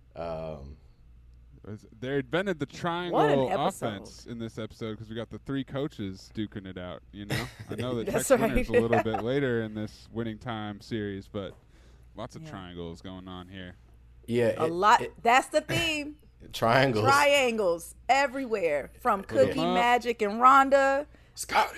They invented the What an triangle episode. offense in this episode because we got the three coaches duking it out. You know, I know that That's Tex Winter's right. a little bit later in this winning time series, but lots of Yeah. triangles going on here. Yeah, A lot. That's the theme. triangles. Triangles everywhere from Cookie, up. Magic, and Rhonda. Scotty.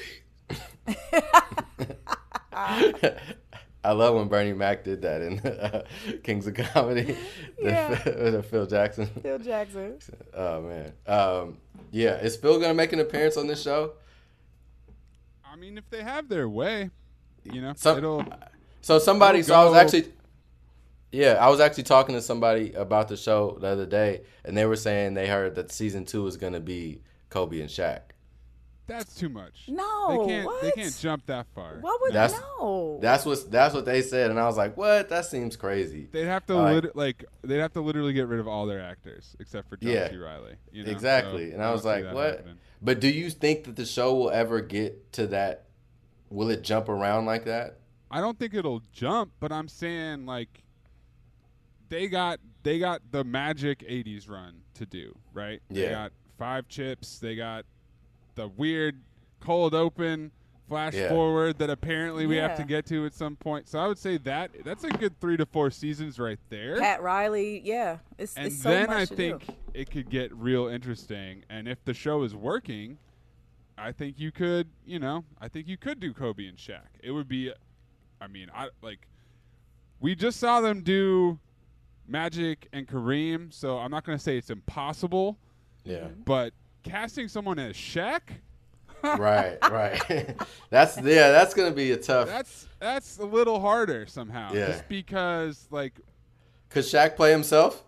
I love when Bernie Mac did that in Kings of Comedy. Yeah. Phil Jackson. Phil Jackson. Oh man. Yeah, is Phil gonna make an appearance on this show? I mean, if they have their way, you know, So- it'll. So somebody, It'll so I was go- actually, yeah, I was actually talking to somebody about the show the other day, and they were saying they heard that season 2 is gonna be Kobe and Shaq. That's too much. No, they can't. They what? can't jump that far. What would That's- no? That's what they said, and I was like, what? That seems crazy. They'd have to they'd have to literally get rid of all their actors except for John Yeah. C. Reilly. You know? Exactly, So and I was don't see like, that what? happening. But do you think that the show will ever get to that? Will it jump around like that? I don't think it'll jump, but I'm saying like they got the Magic 80s run to do, right? They Yeah. got 5 chips, they got the weird cold open flash Yeah. forward that apparently we have to Yeah. get to at some point. So I would say that's a good 3 to 4 seasons right there. Pat Riley. Yeah, it's And so then much I to think do. it could get real interesting. And if the show is working, I think you could, I think you could do Kobe and Shaq. It would be, we just saw them do Magic and Kareem, so I'm not going to say it's impossible, Yeah. but casting someone as Shaq, Right. That's gonna be a tough. that's a little harder somehow. Yeah. Just because, Could Shaq play himself?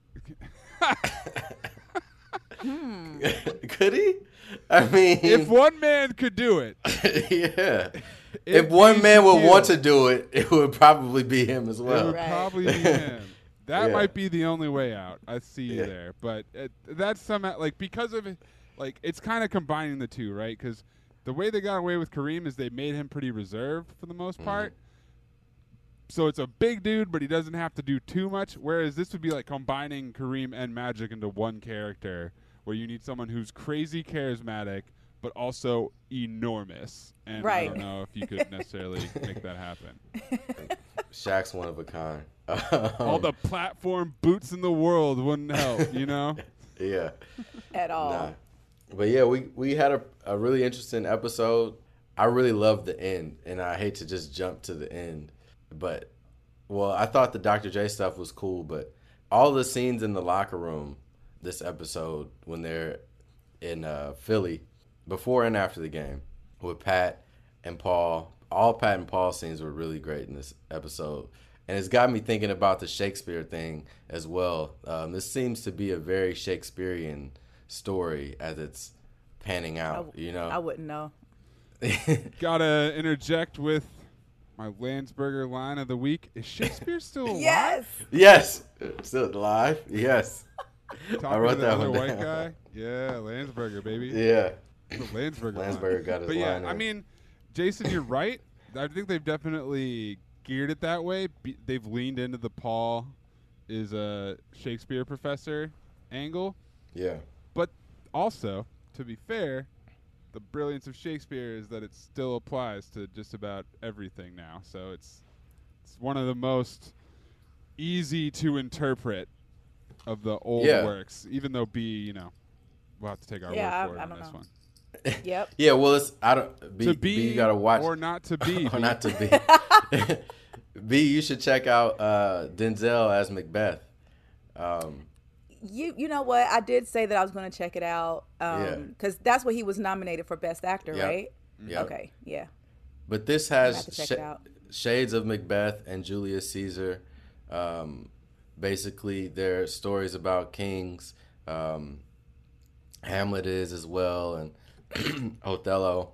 Could he? I mean, if one man could do it, yeah. If If one we man would Shaquille. want to do it, it would probably be him as it well. would Right. probably be him. That Yeah. might be the only way out. I see you Yeah. there, but that's somehow because of it, it's kind of combining the two, right? Because the way they got away with Kareem is they made him pretty reserved for the most part. So it's a big dude, but he doesn't have to do too much. Whereas this would be like combining Kareem and Magic into one character, where you need someone who's crazy charismatic but also enormous. And I Right. don't know if you could necessarily make that happen. Shaq's one of a kind. All the platform boots in the world wouldn't help, Yeah. At all. Nah. But yeah, we had a really interesting episode. I really loved the end, and I hate to just jump to the end. But, well, I thought the Dr. J stuff was cool, but all the scenes in the locker room this episode when they're in Philly, before and after the game, with Pat and Paul, all Pat and Paul scenes were really great in this episode. And it's got me thinking about the Shakespeare thing as well. This seems to be a very Shakespearean story as it's panning out, I wouldn't know. Gotta interject with my Landsberger line of the week. Is Shakespeare still alive? Yes. Yes. Still alive? Yes. Talking wrote to the that other one white down. guy? Yeah, Landsberger, baby. Yeah. The Landsberger line. Landsberger got his But yeah, line I in. mean, Jason, you're right. I think they've definitely geared it that way. They've leaned into the Paul is a Shakespeare professor angle. Yeah. But also, to be fair, the brilliance of Shakespeare is that it still applies to just about everything now. So it's one of the most easy to interpret of the old works, even though B, we'll have to take our word for it on this one. Yep. Yeah, well, it's B, you gotta watch or not to be or not to be. B, you should check out Denzel as Macbeth. You know what? I did say that I was going to check it out because that's what he was nominated for Best Actor, right? Yeah. Okay. Yeah. But this has shades of Macbeth and Julius Caesar. Basically, they're stories about kings. Hamlet is as well, and Othello.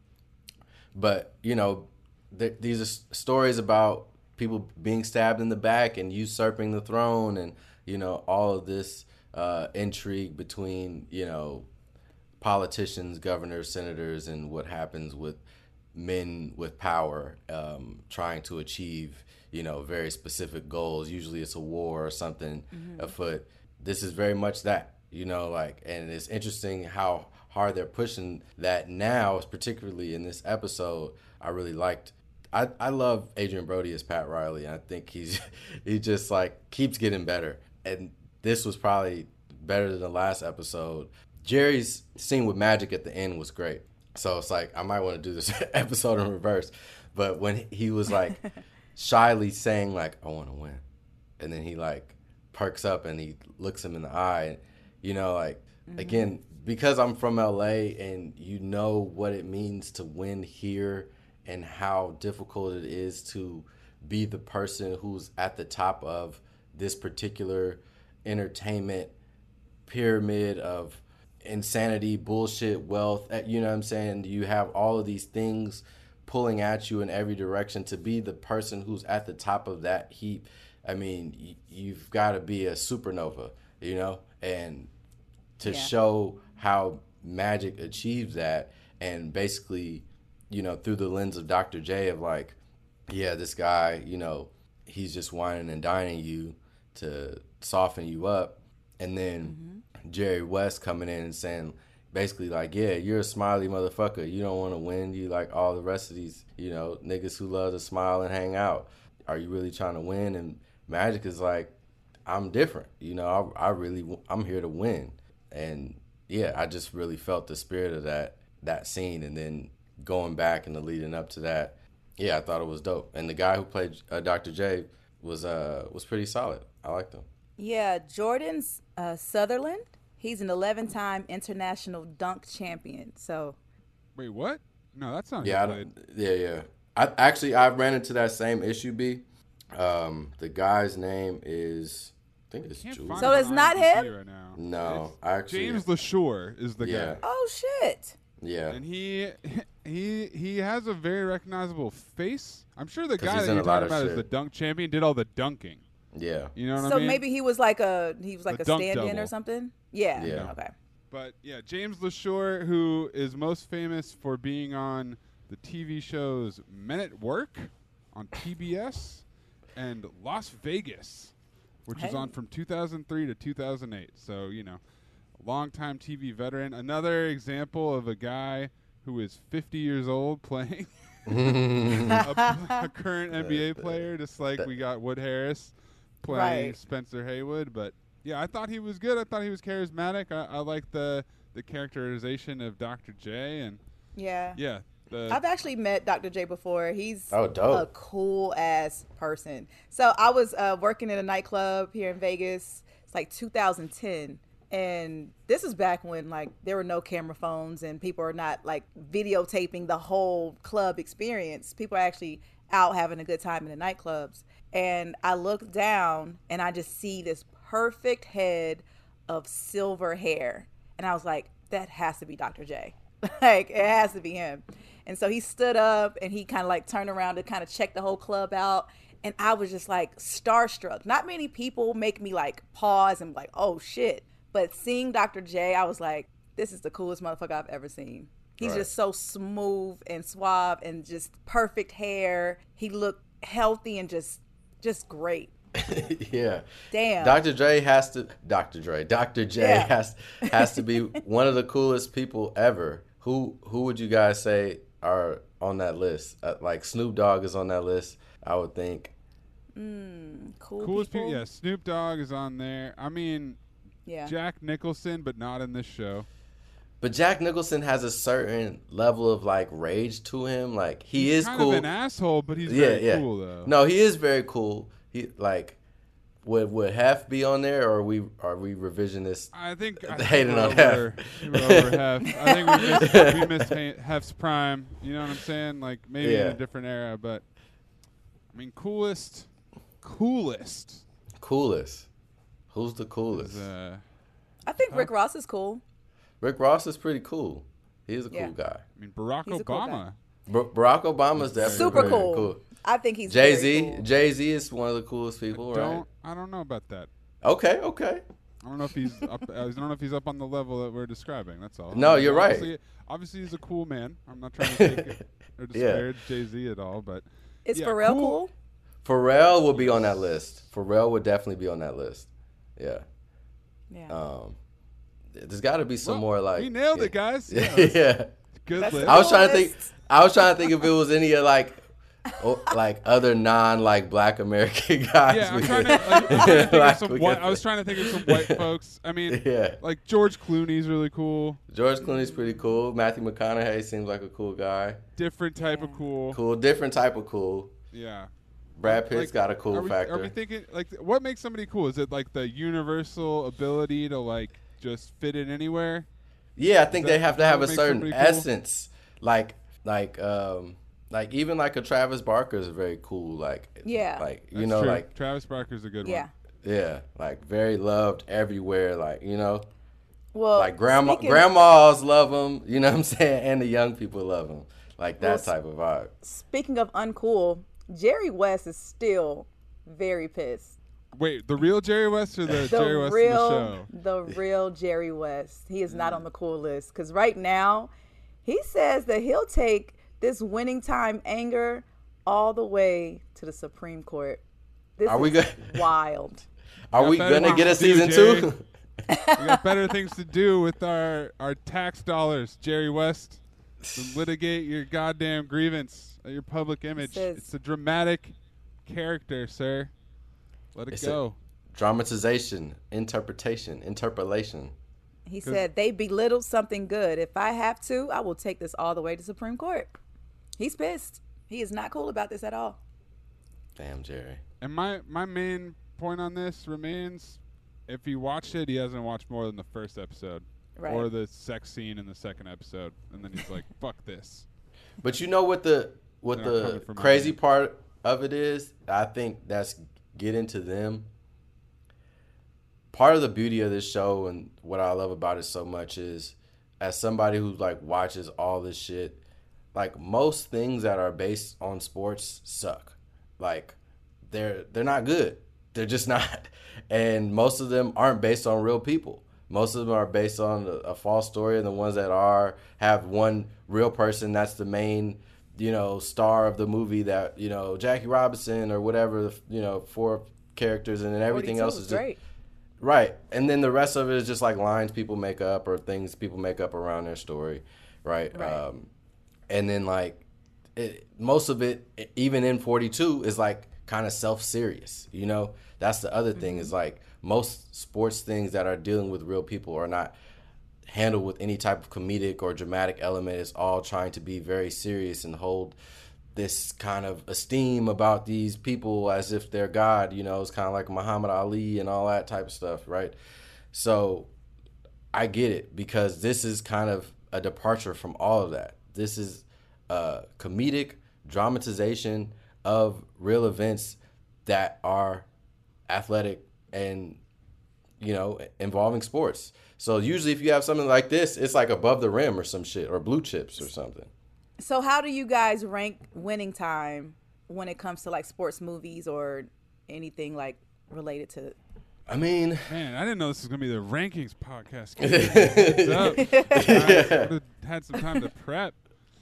But these are stories about people being stabbed in the back and usurping the throne, and all of this intrigue between politicians, governors, senators, and what happens with men with power trying to achieve very specific goals. Usually it's a war or something afoot. This is very much that, and it's interesting how hard they're pushing that now, particularly in this episode. I really liked. I love Adrian Brody as Pat Riley. I think he just keeps getting better. And this was probably better than the last episode. Jerry's scene with Magic at the end was great. So it's I might want to do this episode in reverse. But when he was shyly saying I want to win, and then he perks up and he looks him in the eye, again, because I'm from LA and what it means to win here and how difficult it is to be the person who's at the top of this particular entertainment pyramid of insanity, bullshit, wealth. You know what I'm saying? You have all of these things pulling at you in every direction. To be the person who's at the top of that heap, I mean, you've got to be a supernova, and to show how Magic achieves that, and basically, through the lens of Dr. J of this guy, he's just whining and dining you to soften you up. And then Jerry West coming in and saying basically you're a smiley motherfucker. You don't want to win. You like all the rest of these, niggas who love to smile and hang out. Are you really trying to win? And Magic is I'm different. I'm here to win. And I just really felt the spirit of that scene. And then going back and the leading up to that, I thought it was dope. And the guy who played Dr. J was pretty solid. I liked him. Yeah, Jordan Sutherland. He's an 11-time international dunk champion. So, wait, what? No, that's not. Yeah, I ran into that same issue. B. The guy's name is, I think it's Julius. So it's not him. Right now. No, it's James LaShore is the guy. Oh shit. Yeah, and he has a very recognizable face. I'm sure the guy that you're talking about is the dunk champion. Did all the dunking. Yeah, you know what I mean. So maybe he was like a stand-in double. or something. Yeah. Okay. But James LaShore, who is most famous for being on the TV shows Men at Work on TBS and Las Vegas, which was on from 2003 to 2008. So longtime TV veteran. Another example of a guy who is 50 years old playing a current NBA player, just like we got Wood Harris playing Spencer Haywood. But I thought he was good. I thought he was charismatic. I like the characterization of Dr. J. And I've actually met Dr. J before. He's a cool ass person. So I was working in a nightclub here in Vegas. It's 2010. And this is back when there were no camera phones and people are not videotaping the whole club experience. People are actually out having a good time in the nightclubs. And I look down and I just see this perfect head of silver hair. And I was like, that has to be Dr. J. It has to be him. And so he stood up and he kind of turned around to kind of check the whole club out. And I was just starstruck. Not many people make me pause and oh shit. But seeing Dr. J, I was like, this is the coolest motherfucker I've ever seen. He's just so smooth and suave and just perfect hair. He looked healthy and just great. Yeah. Damn. Dr. J has to be one of the coolest people ever. Who would you guys say are on that list? Like Snoop Dogg is on that list, I would think. Coolest people. Yeah, Snoop Dogg is on there. I mean, Jack Nicholson, but not in this show. But Jack Nicholson has a certain level of like rage to him. Like he's kind cool. of an asshole, but he's very cool though. No, he is very cool. He like would Hef be on there, or are we revisionist? I think hating on Hef. We're over Hef. I think we missed Hef's prime. You know what I'm saying? Like maybe in a different era, but I mean, coolest. Who's the coolest? I think Rick Ross is cool. Rick Ross is pretty cool. He's a cool guy. I mean, Barack Obama. Barack Obama's definitely super cool. I think he's Jay-Z. Very cool. Jay-Z is one of the coolest people, right? I don't know about that. Okay. I don't know if he's up. I don't know if he's up on the level that we're describing. That's all. No, you're right. Obviously, he's a cool man. I'm not trying to take it or disparage Jay-Z at all, but is Pharrell cool? Pharrell will be on that list. Pharrell would definitely be on that list. Yeah. There's got to be some more like. We nailed it, guys. Yeah. Good list. I was trying to think if it was any like other non like Black American guys. Yeah, I was trying to think of some white folks. I mean, like George Clooney's really cool. George Clooney's pretty cool. Matthew McConaughey seems like a cool guy. Different type of cool. Different type of cool. Yeah. Brad Pitt's got a cool factor. Are we thinking like what makes somebody cool? Is it like the universal ability to like just fit in anywhere? Yeah, I think they have to have a certain essence. Like even like a Travis Barker is very cool. Like you know, true. like Travis Barker's a good one. Yeah, like very loved everywhere. Like you know, well, like grandmas love him. You know what I'm saying? And the young people love him. Like that type of vibe. Speaking of uncool, Jerry West is still very pissed. Wait, the real Jerry West or the Jerry West in the show? The real Jerry West. He is not on the cool list because right now he says that he'll take this winning time anger all the way to the Supreme Court. This is wild. Are we going to get a season 2? We got better things to do with our tax dollars, Jerry West, to litigate your goddamn grievance, your public image. It's a dramatic character, sir. Let it go. Dramatization, interpolation. He said they belittled something good. If I have to, I will take this all the way to Supreme Court. He's pissed. He is not cool about this at all. Damn, Jerry. And my main point on this remains, if he watched it, he hasn't watched more than the first episode. Right. Or the sex scene in the second episode. And then he's like, fuck this. But you know what the crazy part of it is? I think that's getting to them. Part of the beauty of this show and what I love about it so much is, as somebody who like watches all this shit, like most things that are based on sports suck. Like they're not good. They're just not. And most of them aren't based on real people. Most of them are based on a false story, and the ones that have one real person that's the main, star of the movie, that, Jackie Robinson or whatever, 4 characters, and then everything else is just great. Right. And then the rest of it is just like lines people make up or things people make up around their story. Right. And then like most of it, even in 42, is like kind of self-serious. That's the other thing is like most sports things that are dealing with real people are not handled with any type of comedic or dramatic element. It's all trying to be very serious and hold this kind of esteem about these people as if they're God. It's kind of like Muhammad Ali and all that type of stuff, right? So I get it, because this is kind of a departure from all of that. This is a comedic dramatization of real events that are athletic and, involving sports. So usually if you have something like this, it's like Above the Rim or some shit, or Blue Chips or something. So how do you guys rank Winning Time when it comes to like sports movies or anything like related to I mean, man, I didn't know this was gonna be the rankings podcast. Heads up. I would have had some time to prep.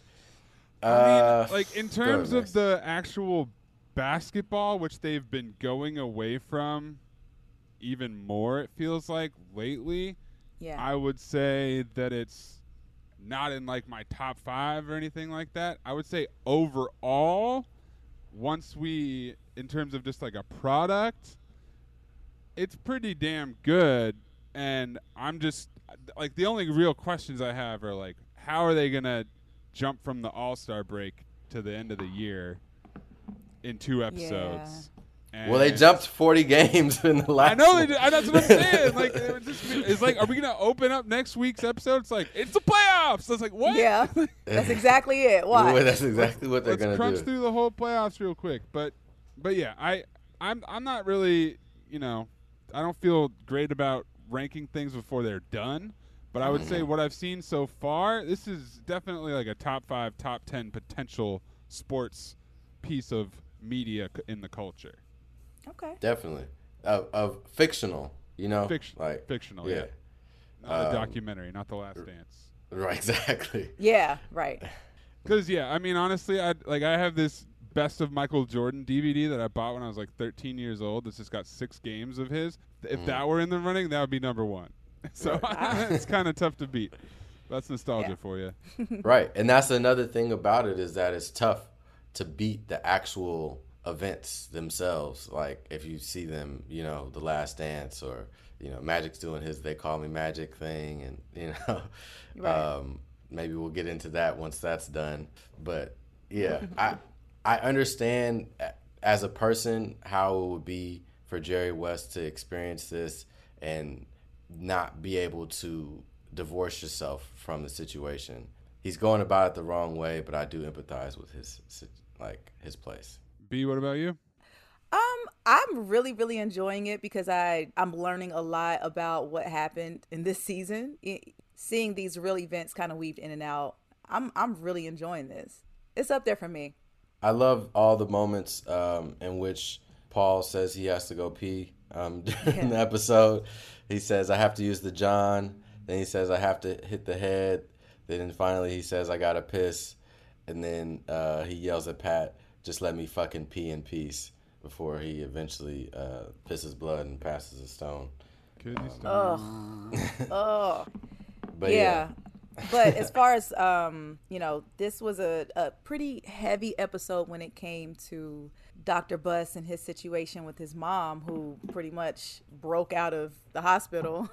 I mean, like in terms of the actual basketball, which they've been going away from even more, it feels like lately. Yeah. I would say that it's not in like my top 5 or anything like that. I would say overall, in terms of just like a product, it's pretty damn good. And I'm just like, the only real questions I have are like, how are they gonna jump from the All-Star break to the end of the year in 2 episodes? And well, they jumped 40 games in the last. I know they did. That's what I'm saying. Like, it's like, are we gonna open up next week's episode? It's like, it's the playoffs. So it's like, what? Yeah, that's exactly it. Why? Well, that's exactly what they're Let's gonna do. crunch through the whole playoffs real quick. But yeah, I'm not really, I don't feel great about ranking things before they're done. But I would say what I've seen so far, this is definitely like a top 5, top 10 potential sports piece of media in the culture. Okay. Definitely. Of fictional, Fictional, yeah. Not a documentary, not The Last Dance. Right, exactly. Yeah, right. Because, I mean, honestly, I have this Best of Michael Jordan DVD that I bought when I was like 13 years old. It's just got 6 games of his. If that were in the running, that would be number 1. So it's kind of tough to beat. That's nostalgia for you. Right. And that's another thing about it, is that it's tough to beat the actual events themselves. Like if you see them, The Last Dance, or Magic's doing his They Call Me Magic thing, and Right. maybe we'll get into that once that's done. But yeah, I understand as a person how it would be for Jerry West to experience this and not be able to divorce yourself from the situation. He's going about it the wrong way, but I do empathize with his place. B, what about you? I'm really, really enjoying it because I'm learning a lot about what happened in this season. Seeing these real events kind of weaved in and out, I'm really enjoying this. It's up there for me. I love all the moments in which Paul says he has to go pee during the episode. He says, I have to use the John. Then he says, I have to hit the head. Then finally he says, I got to piss. And then he yells at Pat, just let me fucking pee in peace, before he eventually pisses blood and passes a stone. Kidney stone. Oh. But yeah. But as far as, this was a pretty heavy episode when it came to Dr. Buss and his situation with his mom, who pretty much broke out of the hospital.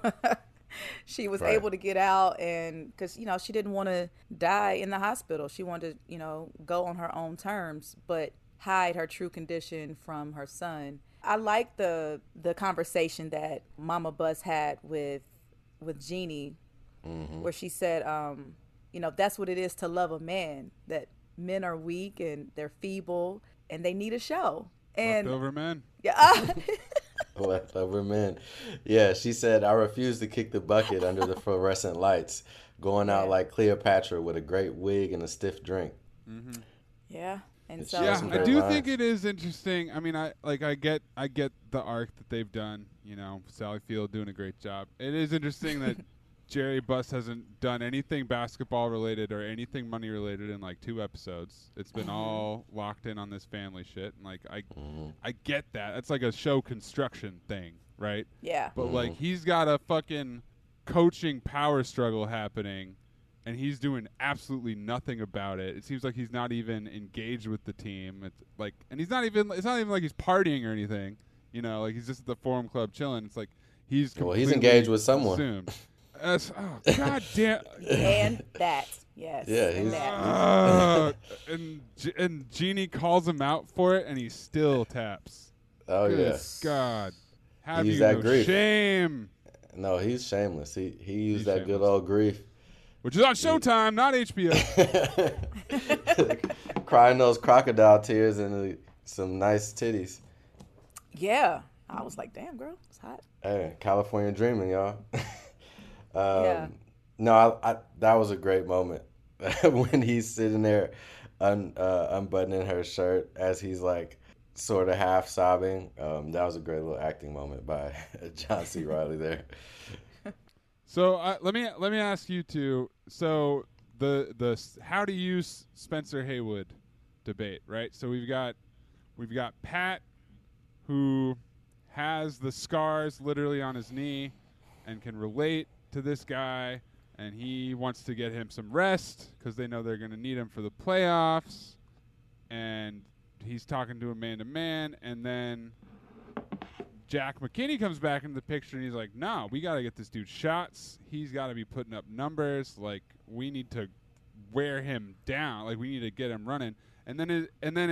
She was able to get out, and because, she didn't want to die in the hospital. She wanted to, go on her own terms, but hide her true condition from her son. I like the conversation that Mama Buss had with Jeannie, where she said, that's what it is to love a man, that men are weak and they're feeble and they need a show. And Leftover man. Yeah. Leftover men. Yeah, she said, I refuse to kick the bucket under the fluorescent lights, going out like Cleopatra with a great wig and a stiff drink. Mm-hmm. Yeah. And so I do think it is interesting. I mean, I get the arc that they've done. Sally Field doing a great job. It is interesting that Jerry Buss hasn't done anything basketball related or anything money related in like 2 episodes. It's been all locked in on this family shit. And like I get that. It's like a show construction thing, right? Yeah. But like he's got a fucking coaching power struggle happening, and he's doing absolutely nothing about it. It seems like he's not even engaged with the team. It's like, and it's not even like he's partying or anything. Like he's just at the Forum Club chilling. It's like he's he's engaged with someone. Consumed. God damn. And that, yes. Yeah, and that. and Jeannie calls him out for it, and he still taps. Oh, Good God. Have He's you that no grief. shame? No, he's shameless. He used He's that good shameless. old grief. Which is on Showtime, not HBO. Crying those crocodile tears and some nice titties. Yeah. I was like, damn, girl, it's hot. Hey, California dreaming, y'all. Yeah. No, I that was a great moment when he's sitting there unbuttoning her shirt as he's like sort of half sobbing. That was a great little acting moment by John C. Reilly there. So let me ask you two. So the how to use Spencer Haywood debate, right? So we've got Pat, who has the scars literally on his knee and can relate to this guy, and he wants to get him some rest because they know they're going to need him for the playoffs, and he's talking to him man-to-man, and then Jack McKinney comes back into the picture, and he's like, no, we got to get this dude shots. He's got to be putting up numbers. Like, we need to wear him down. Like, we need to get him running. And then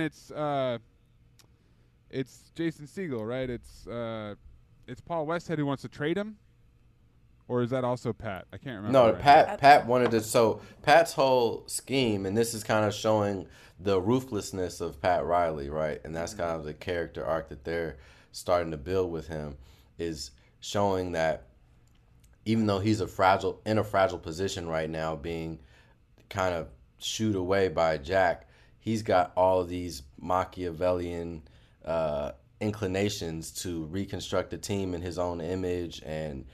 it's Jason Segel, right? It's Paul Westhead who wants to trade him, or is that also Pat? I can't remember. No, right Pat wanted to. So Pat's whole scheme, and this is kind of showing the ruthlessness of Pat Riley, right? And that's kind of the character arc that they're starting to build with him, is showing that even though he's in a fragile position right now, being kind of shooed away by Jack, he's got all of these Machiavellian inclinations to reconstruct the team in his own image, and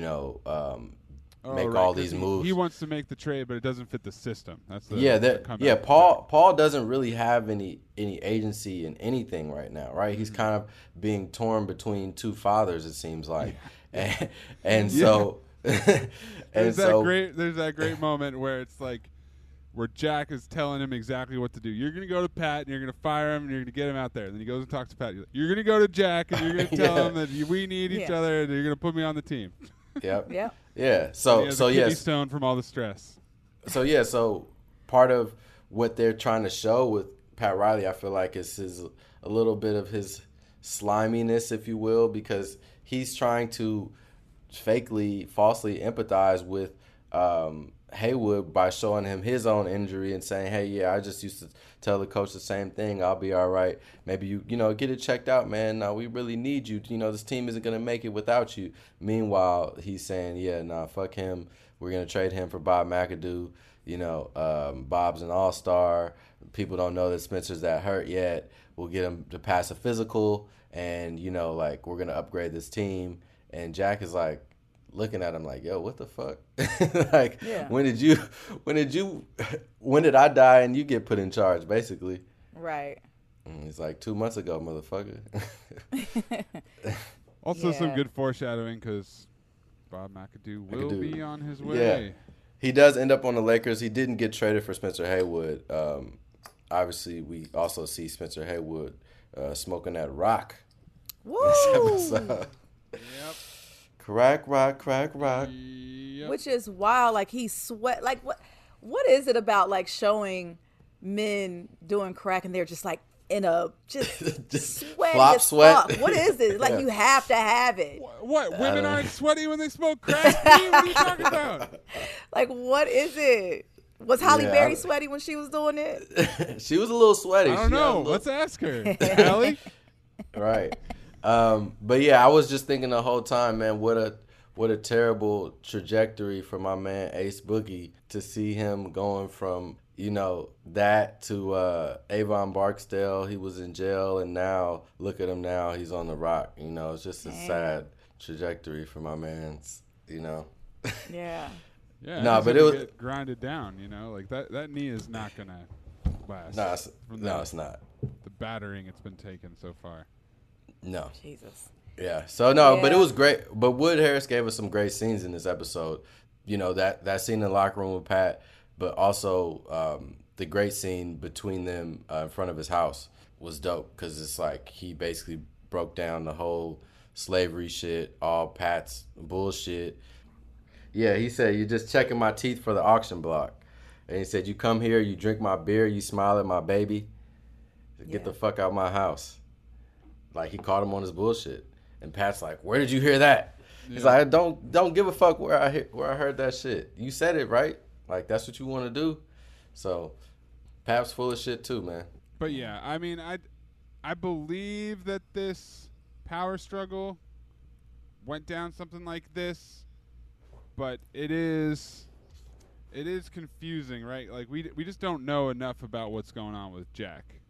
make all these moves. He wants to make the trade, but it doesn't fit the system. That's the Paul doesn't really have any agency in anything right now, right? He's kind of being torn between two fathers, it seems like, and so there's that great moment where it's like, where Jack is telling him exactly what to do. You're going to go to Pat, and you're going to fire him, and you're going to get him out there. And then he goes and talks to Pat. You're going to go to Jack, and you're going to tell him that we need each other, and you're going to put me on the team. Yep. Yeah. Yeah. So kidney stone from all the stress. So part of what they're trying to show with Pat Riley, I feel like, is a little bit of his sliminess, if you will, because he's trying to falsely empathize with Haywood by showing him his own injury and saying, hey, yeah, I just used to tell the coach the same thing. I'll be all right. Maybe you get it checked out, man. No, we really need you. This team isn't going to make it without you. Meanwhile, he's saying, yeah, nah, fuck him. We're going to trade him for Bob McAdoo. Bob's an all-star. People don't know that Spencer's that hurt yet. We'll get him to pass a physical, and, we're going to upgrade this team. And Jack is like, looking at him like, yo, what the fuck? Like, yeah. When did I die and you get put in charge, basically? Right. And he's like, 2 months ago, motherfucker. Also, some good foreshadowing, because Bob McAdoo will be on his way. Yeah. He does end up on the Lakers. He didn't get traded for Spencer Haywood. Obviously, we also see Spencer Haywood smoking that rock. Woo! In this episode. Yep. Crack rock. Yep. Which is wild. Like, he sweat. Like, what is it about, like, showing men doing crack and they're just like in a just sweaty flop as sweat. fuck? What is it? Like, you have to have it. What? Women aren't sweaty when they smoke crack? What are you talking about? Like, what is it? Was Halle Berry sweaty when she was doing it? She was a little sweaty. I don't know. Let's ask her. Halle? Right. But yeah, I was just thinking the whole time, man, what a terrible trajectory for my man Ace Boogie, to see him going from, that to Avon Barksdale. He was in jail, and now look at him now. He's on the rock. It's just a sad trajectory for my man's, Yeah. Yeah. No, but it was get grinded down, like that knee is not going to last. No, it's not. The battering it's been taken so far. No. Jesus. Yeah. So no, but it was great. But Wood Harris gave us some great scenes in this episode. That scene in the locker room with Pat, but also the great scene between them in front of his house was dope, because it's like he basically broke down the whole slavery shit, all Pat's bullshit. Yeah, he said, you're just checking my teeth for the auction block. And he said, you come here, you drink my beer, you smile at my baby. Get the fuck out of my house. Like, he caught him on his bullshit. And Pat's like, where did you hear that? Yeah. He's like, don't give a fuck where I heard that shit. You said it, right? Like, that's what you want to do. So Pat's full of shit too, man. But yeah, I mean, I believe that this power struggle went down something like this, but it is confusing, right? Like, we just don't know enough about what's going on with Jack,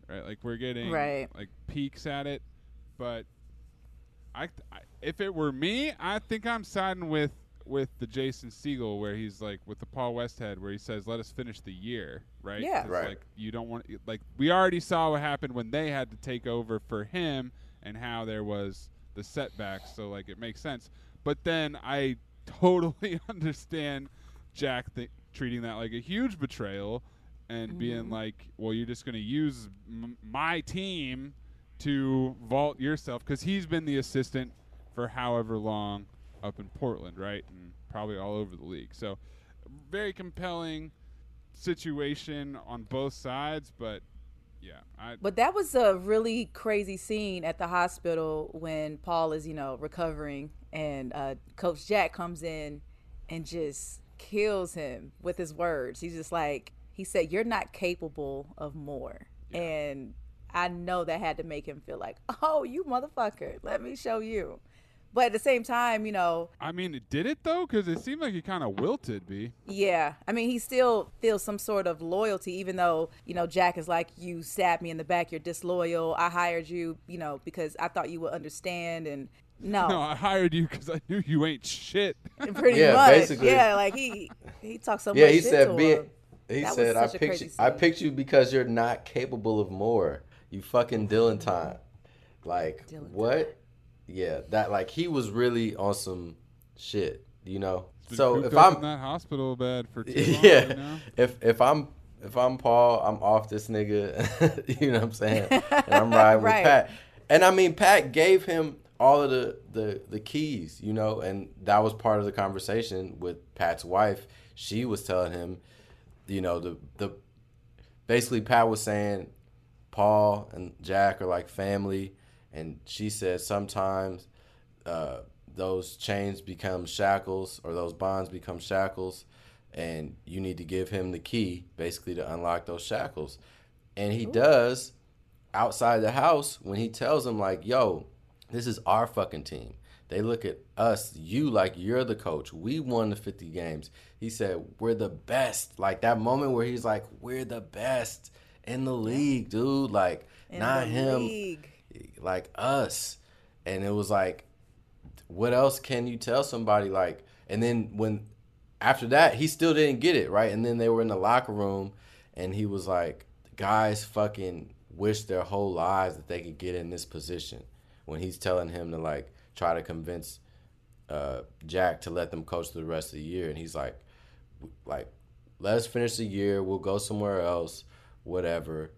right? Like we're getting like peaks at it, but I if it were me, I think I'm siding with the Jason Segel, where he's like with the Paul Westhead, where he says, "Let us finish the year," right? Yeah, right. Like you don't want like we already saw what happened when they had to take over for him, and how there was the setbacks. So like it makes sense. But then I totally understand Jack treating that like a huge betrayal, and being like, "Well, you're just going to use my team to vault yourself," because he's been the assistant for however long up in Portland, right? And probably all over the league. So very compelling situation on both sides, but yeah. But that was a really crazy scene at the hospital when Paul is, recovering, and Coach Jack comes in and just kills him with his words. He's just like, he said, "You're not capable of more." Yeah. And I know that had to make him feel like, "Oh, you motherfucker, let me show you." But at the same time, I mean, did it though? Because it seemed like he kind of wilted, B. Yeah. I mean, he still feels some sort of loyalty, even though, Jack is like, "You stabbed me in the back. You're disloyal. I hired you, because I thought you would understand." And no, I hired you because I knew you ain't shit. Pretty much. Basically. Yeah, like he talks so much he shit said, to him. He That said, was such a crazy scene. I picked you because you're not capable of more. You fucking Dylan time. Like, what? Yeah, that like he was really on some shit, So if I'm in that hospital bed for too long, if I'm Paul, I'm off this nigga. You know what I'm saying? And I'm riding with Pat. And I mean, Pat gave him all of the keys, and that was part of the conversation with Pat's wife. She was telling him, the basically Pat was saying Paul and Jack are like family. And she said sometimes those chains become shackles, or those bonds become shackles, and you need to give him the key basically to unlock those shackles. And he does outside the house when he tells them like, "Yo, this is our fucking team. They look at us, you like you're the coach. We won the 50 games." He said, "We're the best." Like that moment where he's like, "We're the best in the league, dude." Like not him. League. Like us. And it was like, what else can you tell somebody? Like, and then when after that he still didn't get it, right? And then they were in the locker room and he was like, guys fucking wish their whole lives that they could get in this position, when he's telling him to like try to convince Jack to let them coach the rest of the year. And he's like let us finish the year, we'll go somewhere else, whatever,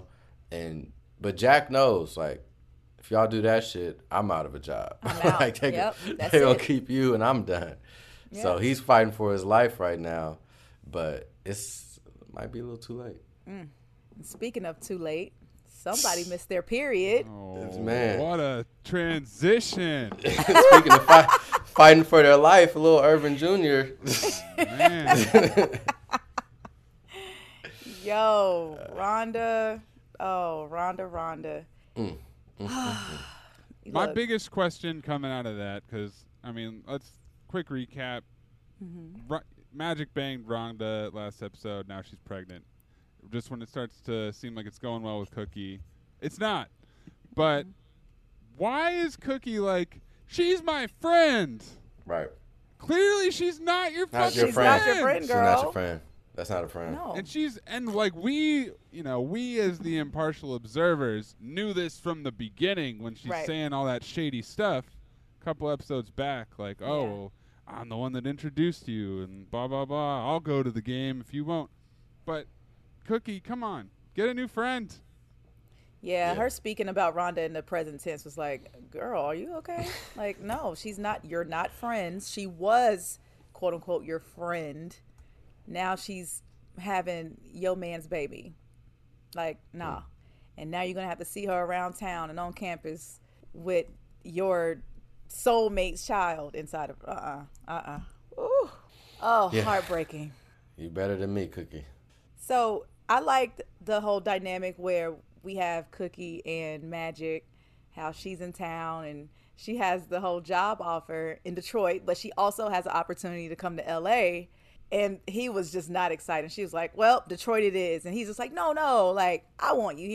but Jack knows, like, if y'all do that shit, I'm out of a job. Like they gonna keep you and I'm done. Yeah. So he's fighting for his life right now, but it might be a little too late. Speaking of too late, somebody missed their period. Oh, man, what a transition! Speaking of fighting for their life, a little Irvin Jr. Man. Yo, Rhonda. Oh, Rhonda. My biggest question coming out of that, because, I mean, let's quick recap. Magic banged Rhonda last episode. Now she's pregnant. Just when it starts to seem like it's going well with Cookie, it's not. But why is Cookie like, she's my friend? Right. Clearly she's not your fucking friend. She's not your friend, girl. She's not your friend. That's not a friend. No. And like we as the impartial observers knew this from the beginning when she's saying all that shady stuff a couple episodes back, like, well, I'm the one that introduced you and blah, blah, blah. I'll go to the game if you won't. But Cookie, come on, get a new friend. Yeah, her speaking about Rhonda in the present tense was like, girl, are you okay? Like, no, she's not. You're not friends. She was, quote unquote, your friend. Now she's having your man's baby. Like, nah. And now you're going to have to see her around town and on campus with your soulmate's child inside of Ooh. Oh, heartbreaking. You better than me, Cookie. So I liked the whole dynamic where we have Cookie and Magic, how she's in town and she has the whole job offer in Detroit, but she also has an opportunity to come to LA. And he was just not excited. She was like, well, Detroit it is. And he's just like, no, like, I want you here.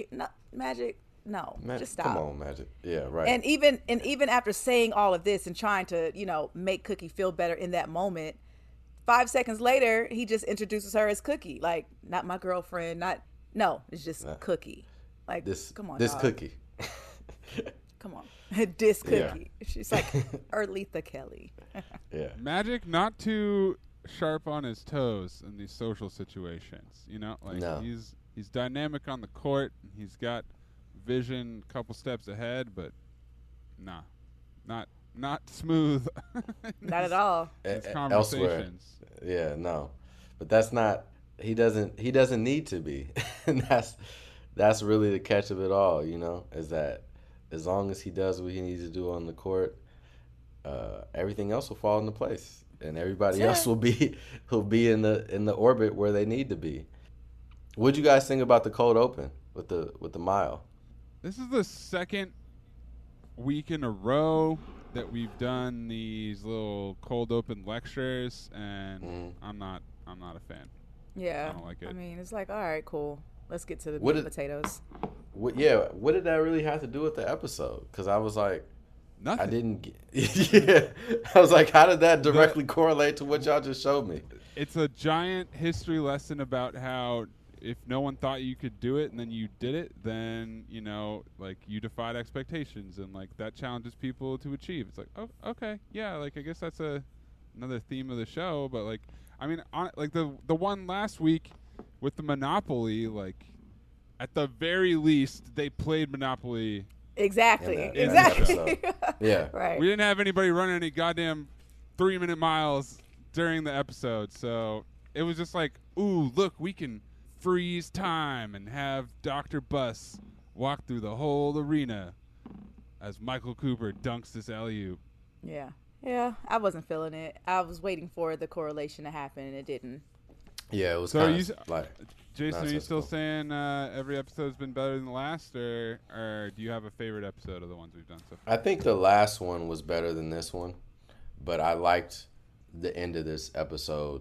Magic, no, just stop. Come on, Magic. Yeah, right. And even after saying all of this and trying to, make Cookie feel better in that moment, 5 seconds later, he just introduces her as Cookie. Like, not my girlfriend, it's just Cookie. Like, come on, this dog. Cookie. Come on. This Cookie. Yeah. She's like Earletha Kelly. Yeah. Magic not too sharp on his toes in these social situations. He's dynamic on the court. And he's got vision a couple steps ahead, but not smooth. Not at all. His conversations. Elsewhere. Yeah, no. But that's not. He doesn't need to be, and that's really the catch of it all. Is that as long as he does what he needs to do on the court, everything else will fall into place, and everybody else will be in the orbit where they need to be. What'd you guys think about the cold open with the mile? This is the second week in a row that we've done these little cold open lectures, and I'm not a fan. Yeah, I don't like it. I mean, it's like, all right, cool. Let's get to the meat and potatoes. What did that really have to do with the episode? Because I was like, nothing. I didn't get. I was like, how did that directly correlate to what y'all just showed me? It's a giant history lesson about how if no one thought you could do it and then you did it, then you defied expectations, and that challenges people to achieve. It's like, oh, okay, yeah, I guess that's another theme of the show, but the one last week with the Monopoly, at the very least they played Monopoly. Exactly. Yeah. Right. We didn't have anybody running any goddamn 3-minute miles during the episode, so it was just like, ooh, look, we can freeze time and have Dr. Buss walk through the whole arena as Michael Cooper dunks this alley-oop. Yeah, I wasn't feeling it. I was waiting for the correlation to happen, and it didn't. Yeah, it was so kind of Jason, are you still saying every episode's been better than the last, or do you have a favorite episode of the ones we've done so far? I think the last one was better than this one, but I liked the end of this episode.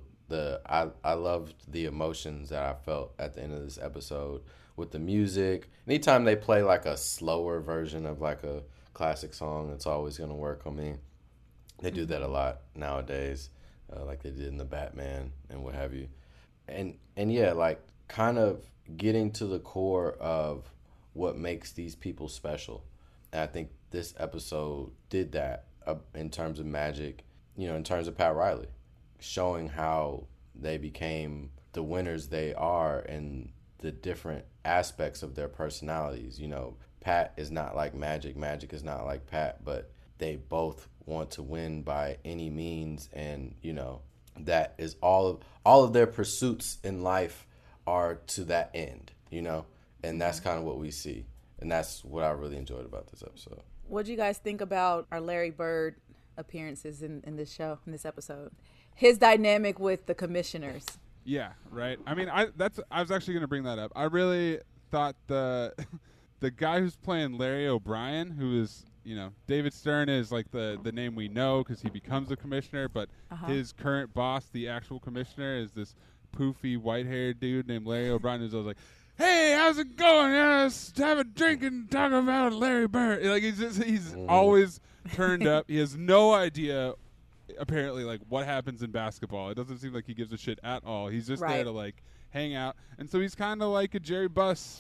I loved the emotions that I felt at the end of this episode with the music. Anytime they play a slower version of a classic song, it's always going to work on me. They do that a lot nowadays, like they did in the Batman and what have you. And yeah, kind of getting to the core of what makes these people special. And I think this episode did that in terms of Magic, in terms of Pat Riley, showing how they became the winners they are and the different aspects of their personalities. Pat is not like Magic. Magic is not like Pat, but they both want to win by any means, and that is all of their pursuits in life are to that end, and that's kind of what we see, and that's what I really enjoyed about this episode. What do you guys think about our Larry Bird appearances in this show, in this episode? His dynamic with the commissioners. Yeah, right. I mean, I was actually going to bring that up. I really thought the guy who's playing Larry O'Brien, who is, David Stern is the name we know because he becomes the commissioner, but his current boss, the actual commissioner, is this poofy white-haired dude named Larry O'Brien, who's always like, hey, how's it going? Let's have a drink and talk about Larry Bird. He's always turned up. He has no idea, apparently, what happens in basketball. It doesn't seem like he gives a shit at all. He's just there to hang out, and so he's kind of like a Jerry Buss,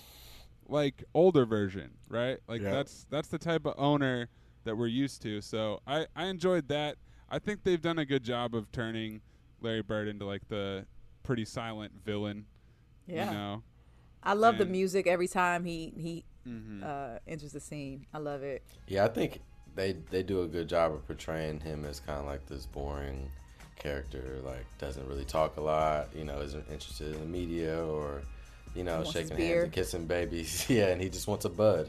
older version, right? That's the type of owner that we're used to. So I enjoyed that. I think they've done a good job of turning Larry Bird into the pretty silent villain. Yeah. I love the music every time he enters the scene. I love it. Yeah, I think they do a good job of portraying him as kind of this boring character, doesn't really talk a lot, isn't interested in the media or, shaking hands and kissing babies. Yeah, and he just wants a bud.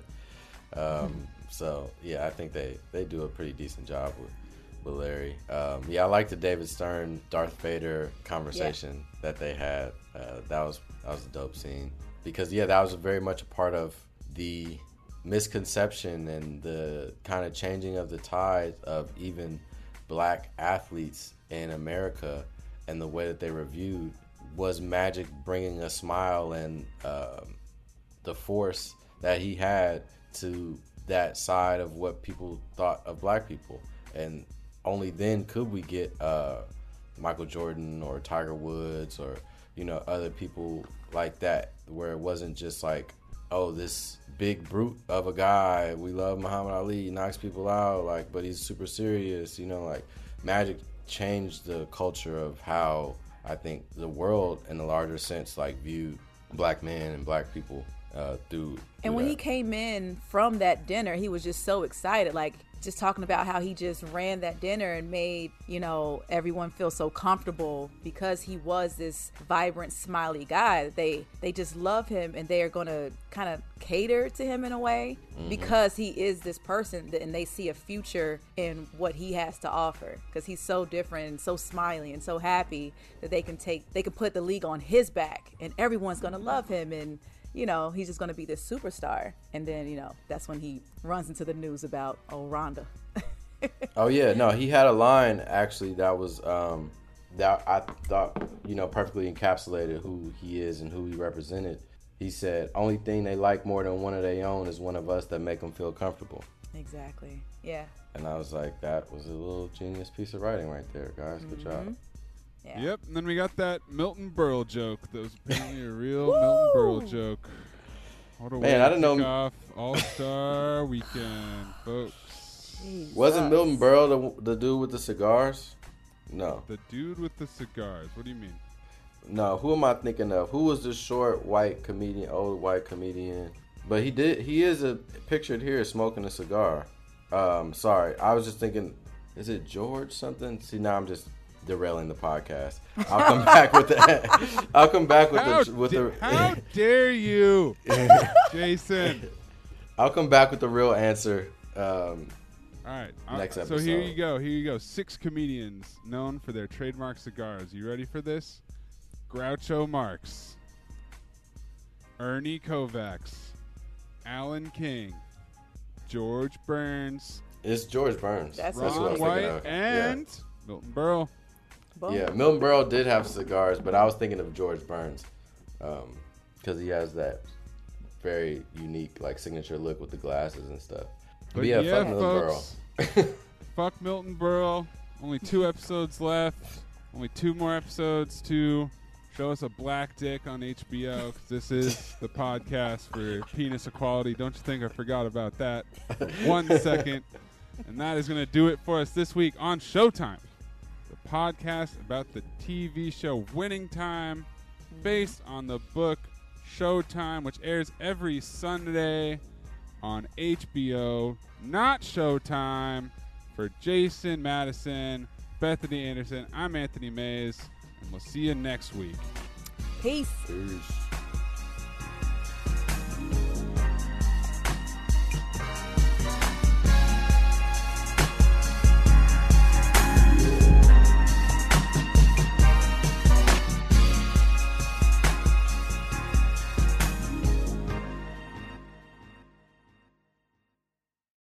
So, yeah, I think they do a pretty decent job with Larry. I like the David Stern, Darth Vader conversation that they had. That was a dope scene. Because, that was very much a part of the misconception and the kind of changing of the tide of even black athletes in America, and the way that they were viewed was Magic bringing a smile and the force that he had to that side of what people thought of black people. And only then could we get Michael Jordan or Tiger Woods or, you know, other people like that, where it wasn't just like, oh, this big brute of a guy, we love Muhammad Ali, he knocks people out, like, but he's super serious, you know, like Magic changed the culture of how I think the world in a larger sense like viewed black men and black people through And when that. he came in from that dinner, he was just so excited, like just talking about how he just ran that dinner and made, you know, everyone feel so comfortable because he was this vibrant, smiley guy. They just love him, and they are going to kind of cater to him in a way because he is this person, and they see a future in what he has to offer because he's so different and so smiley and so happy that they can put the league on his back, and everyone's going to love him, and you know, he's just going to be this superstar. And then, you know, that's when he runs into the news about, Rhonda. Oh, yeah. No, he had a line, actually, that was, that I thought, you know, perfectly encapsulated who he is and who he represented. He said, only thing they like more than one of their own is one of us that make them feel comfortable. Exactly. Yeah. And I was like, that was a little genius piece of writing right there, guys. Good job. Yeah. Yep, and then we got that Milton Berle joke. That was apparently a real Milton Berle joke. What a way Man, I to didn't kick know. off All-Star Weekend, folks. Wasn't Milton Berle the dude with the cigars? No. The dude with the cigars. What do you mean? No, who am I thinking of? Who was this short white comedian, old white comedian? But he is pictured here smoking a cigar. Sorry, I was just thinking, is it George something? See, now I'm just derailing the podcast. I'll come back with that. I'll come back with the How dare you, Jason? I'll come back with the real answer. All right. Next So here you episode. go. Here you go. 6 comedians known for their trademark cigars. You ready for this? Groucho Marx, Ernie Kovacs, Alan King, George Burns, It's George Burns. That's what I was Ron thinking White, of. and Milton Berle. Boom. Yeah, Milton Berle did have cigars, but I was thinking of George Burns because he has that very unique, like, signature look with the glasses and stuff. But yeah, fuck Milton folks, fuck Milton Berle. Only 2 episodes left. Only 2 more episodes to show us a black dick on HBO, because this is the podcast for penis equality. Don't you think I forgot about that for 1 second? And that is going to do it for us this week on Showtime, the podcast about the TV show Winning Time, based on the book Showtime, which airs every Sunday on HBO, not Showtime. For Jason Madison, Bethany Anderson, I'm Anthony Mays, and we'll see you next week. Peace. Peace.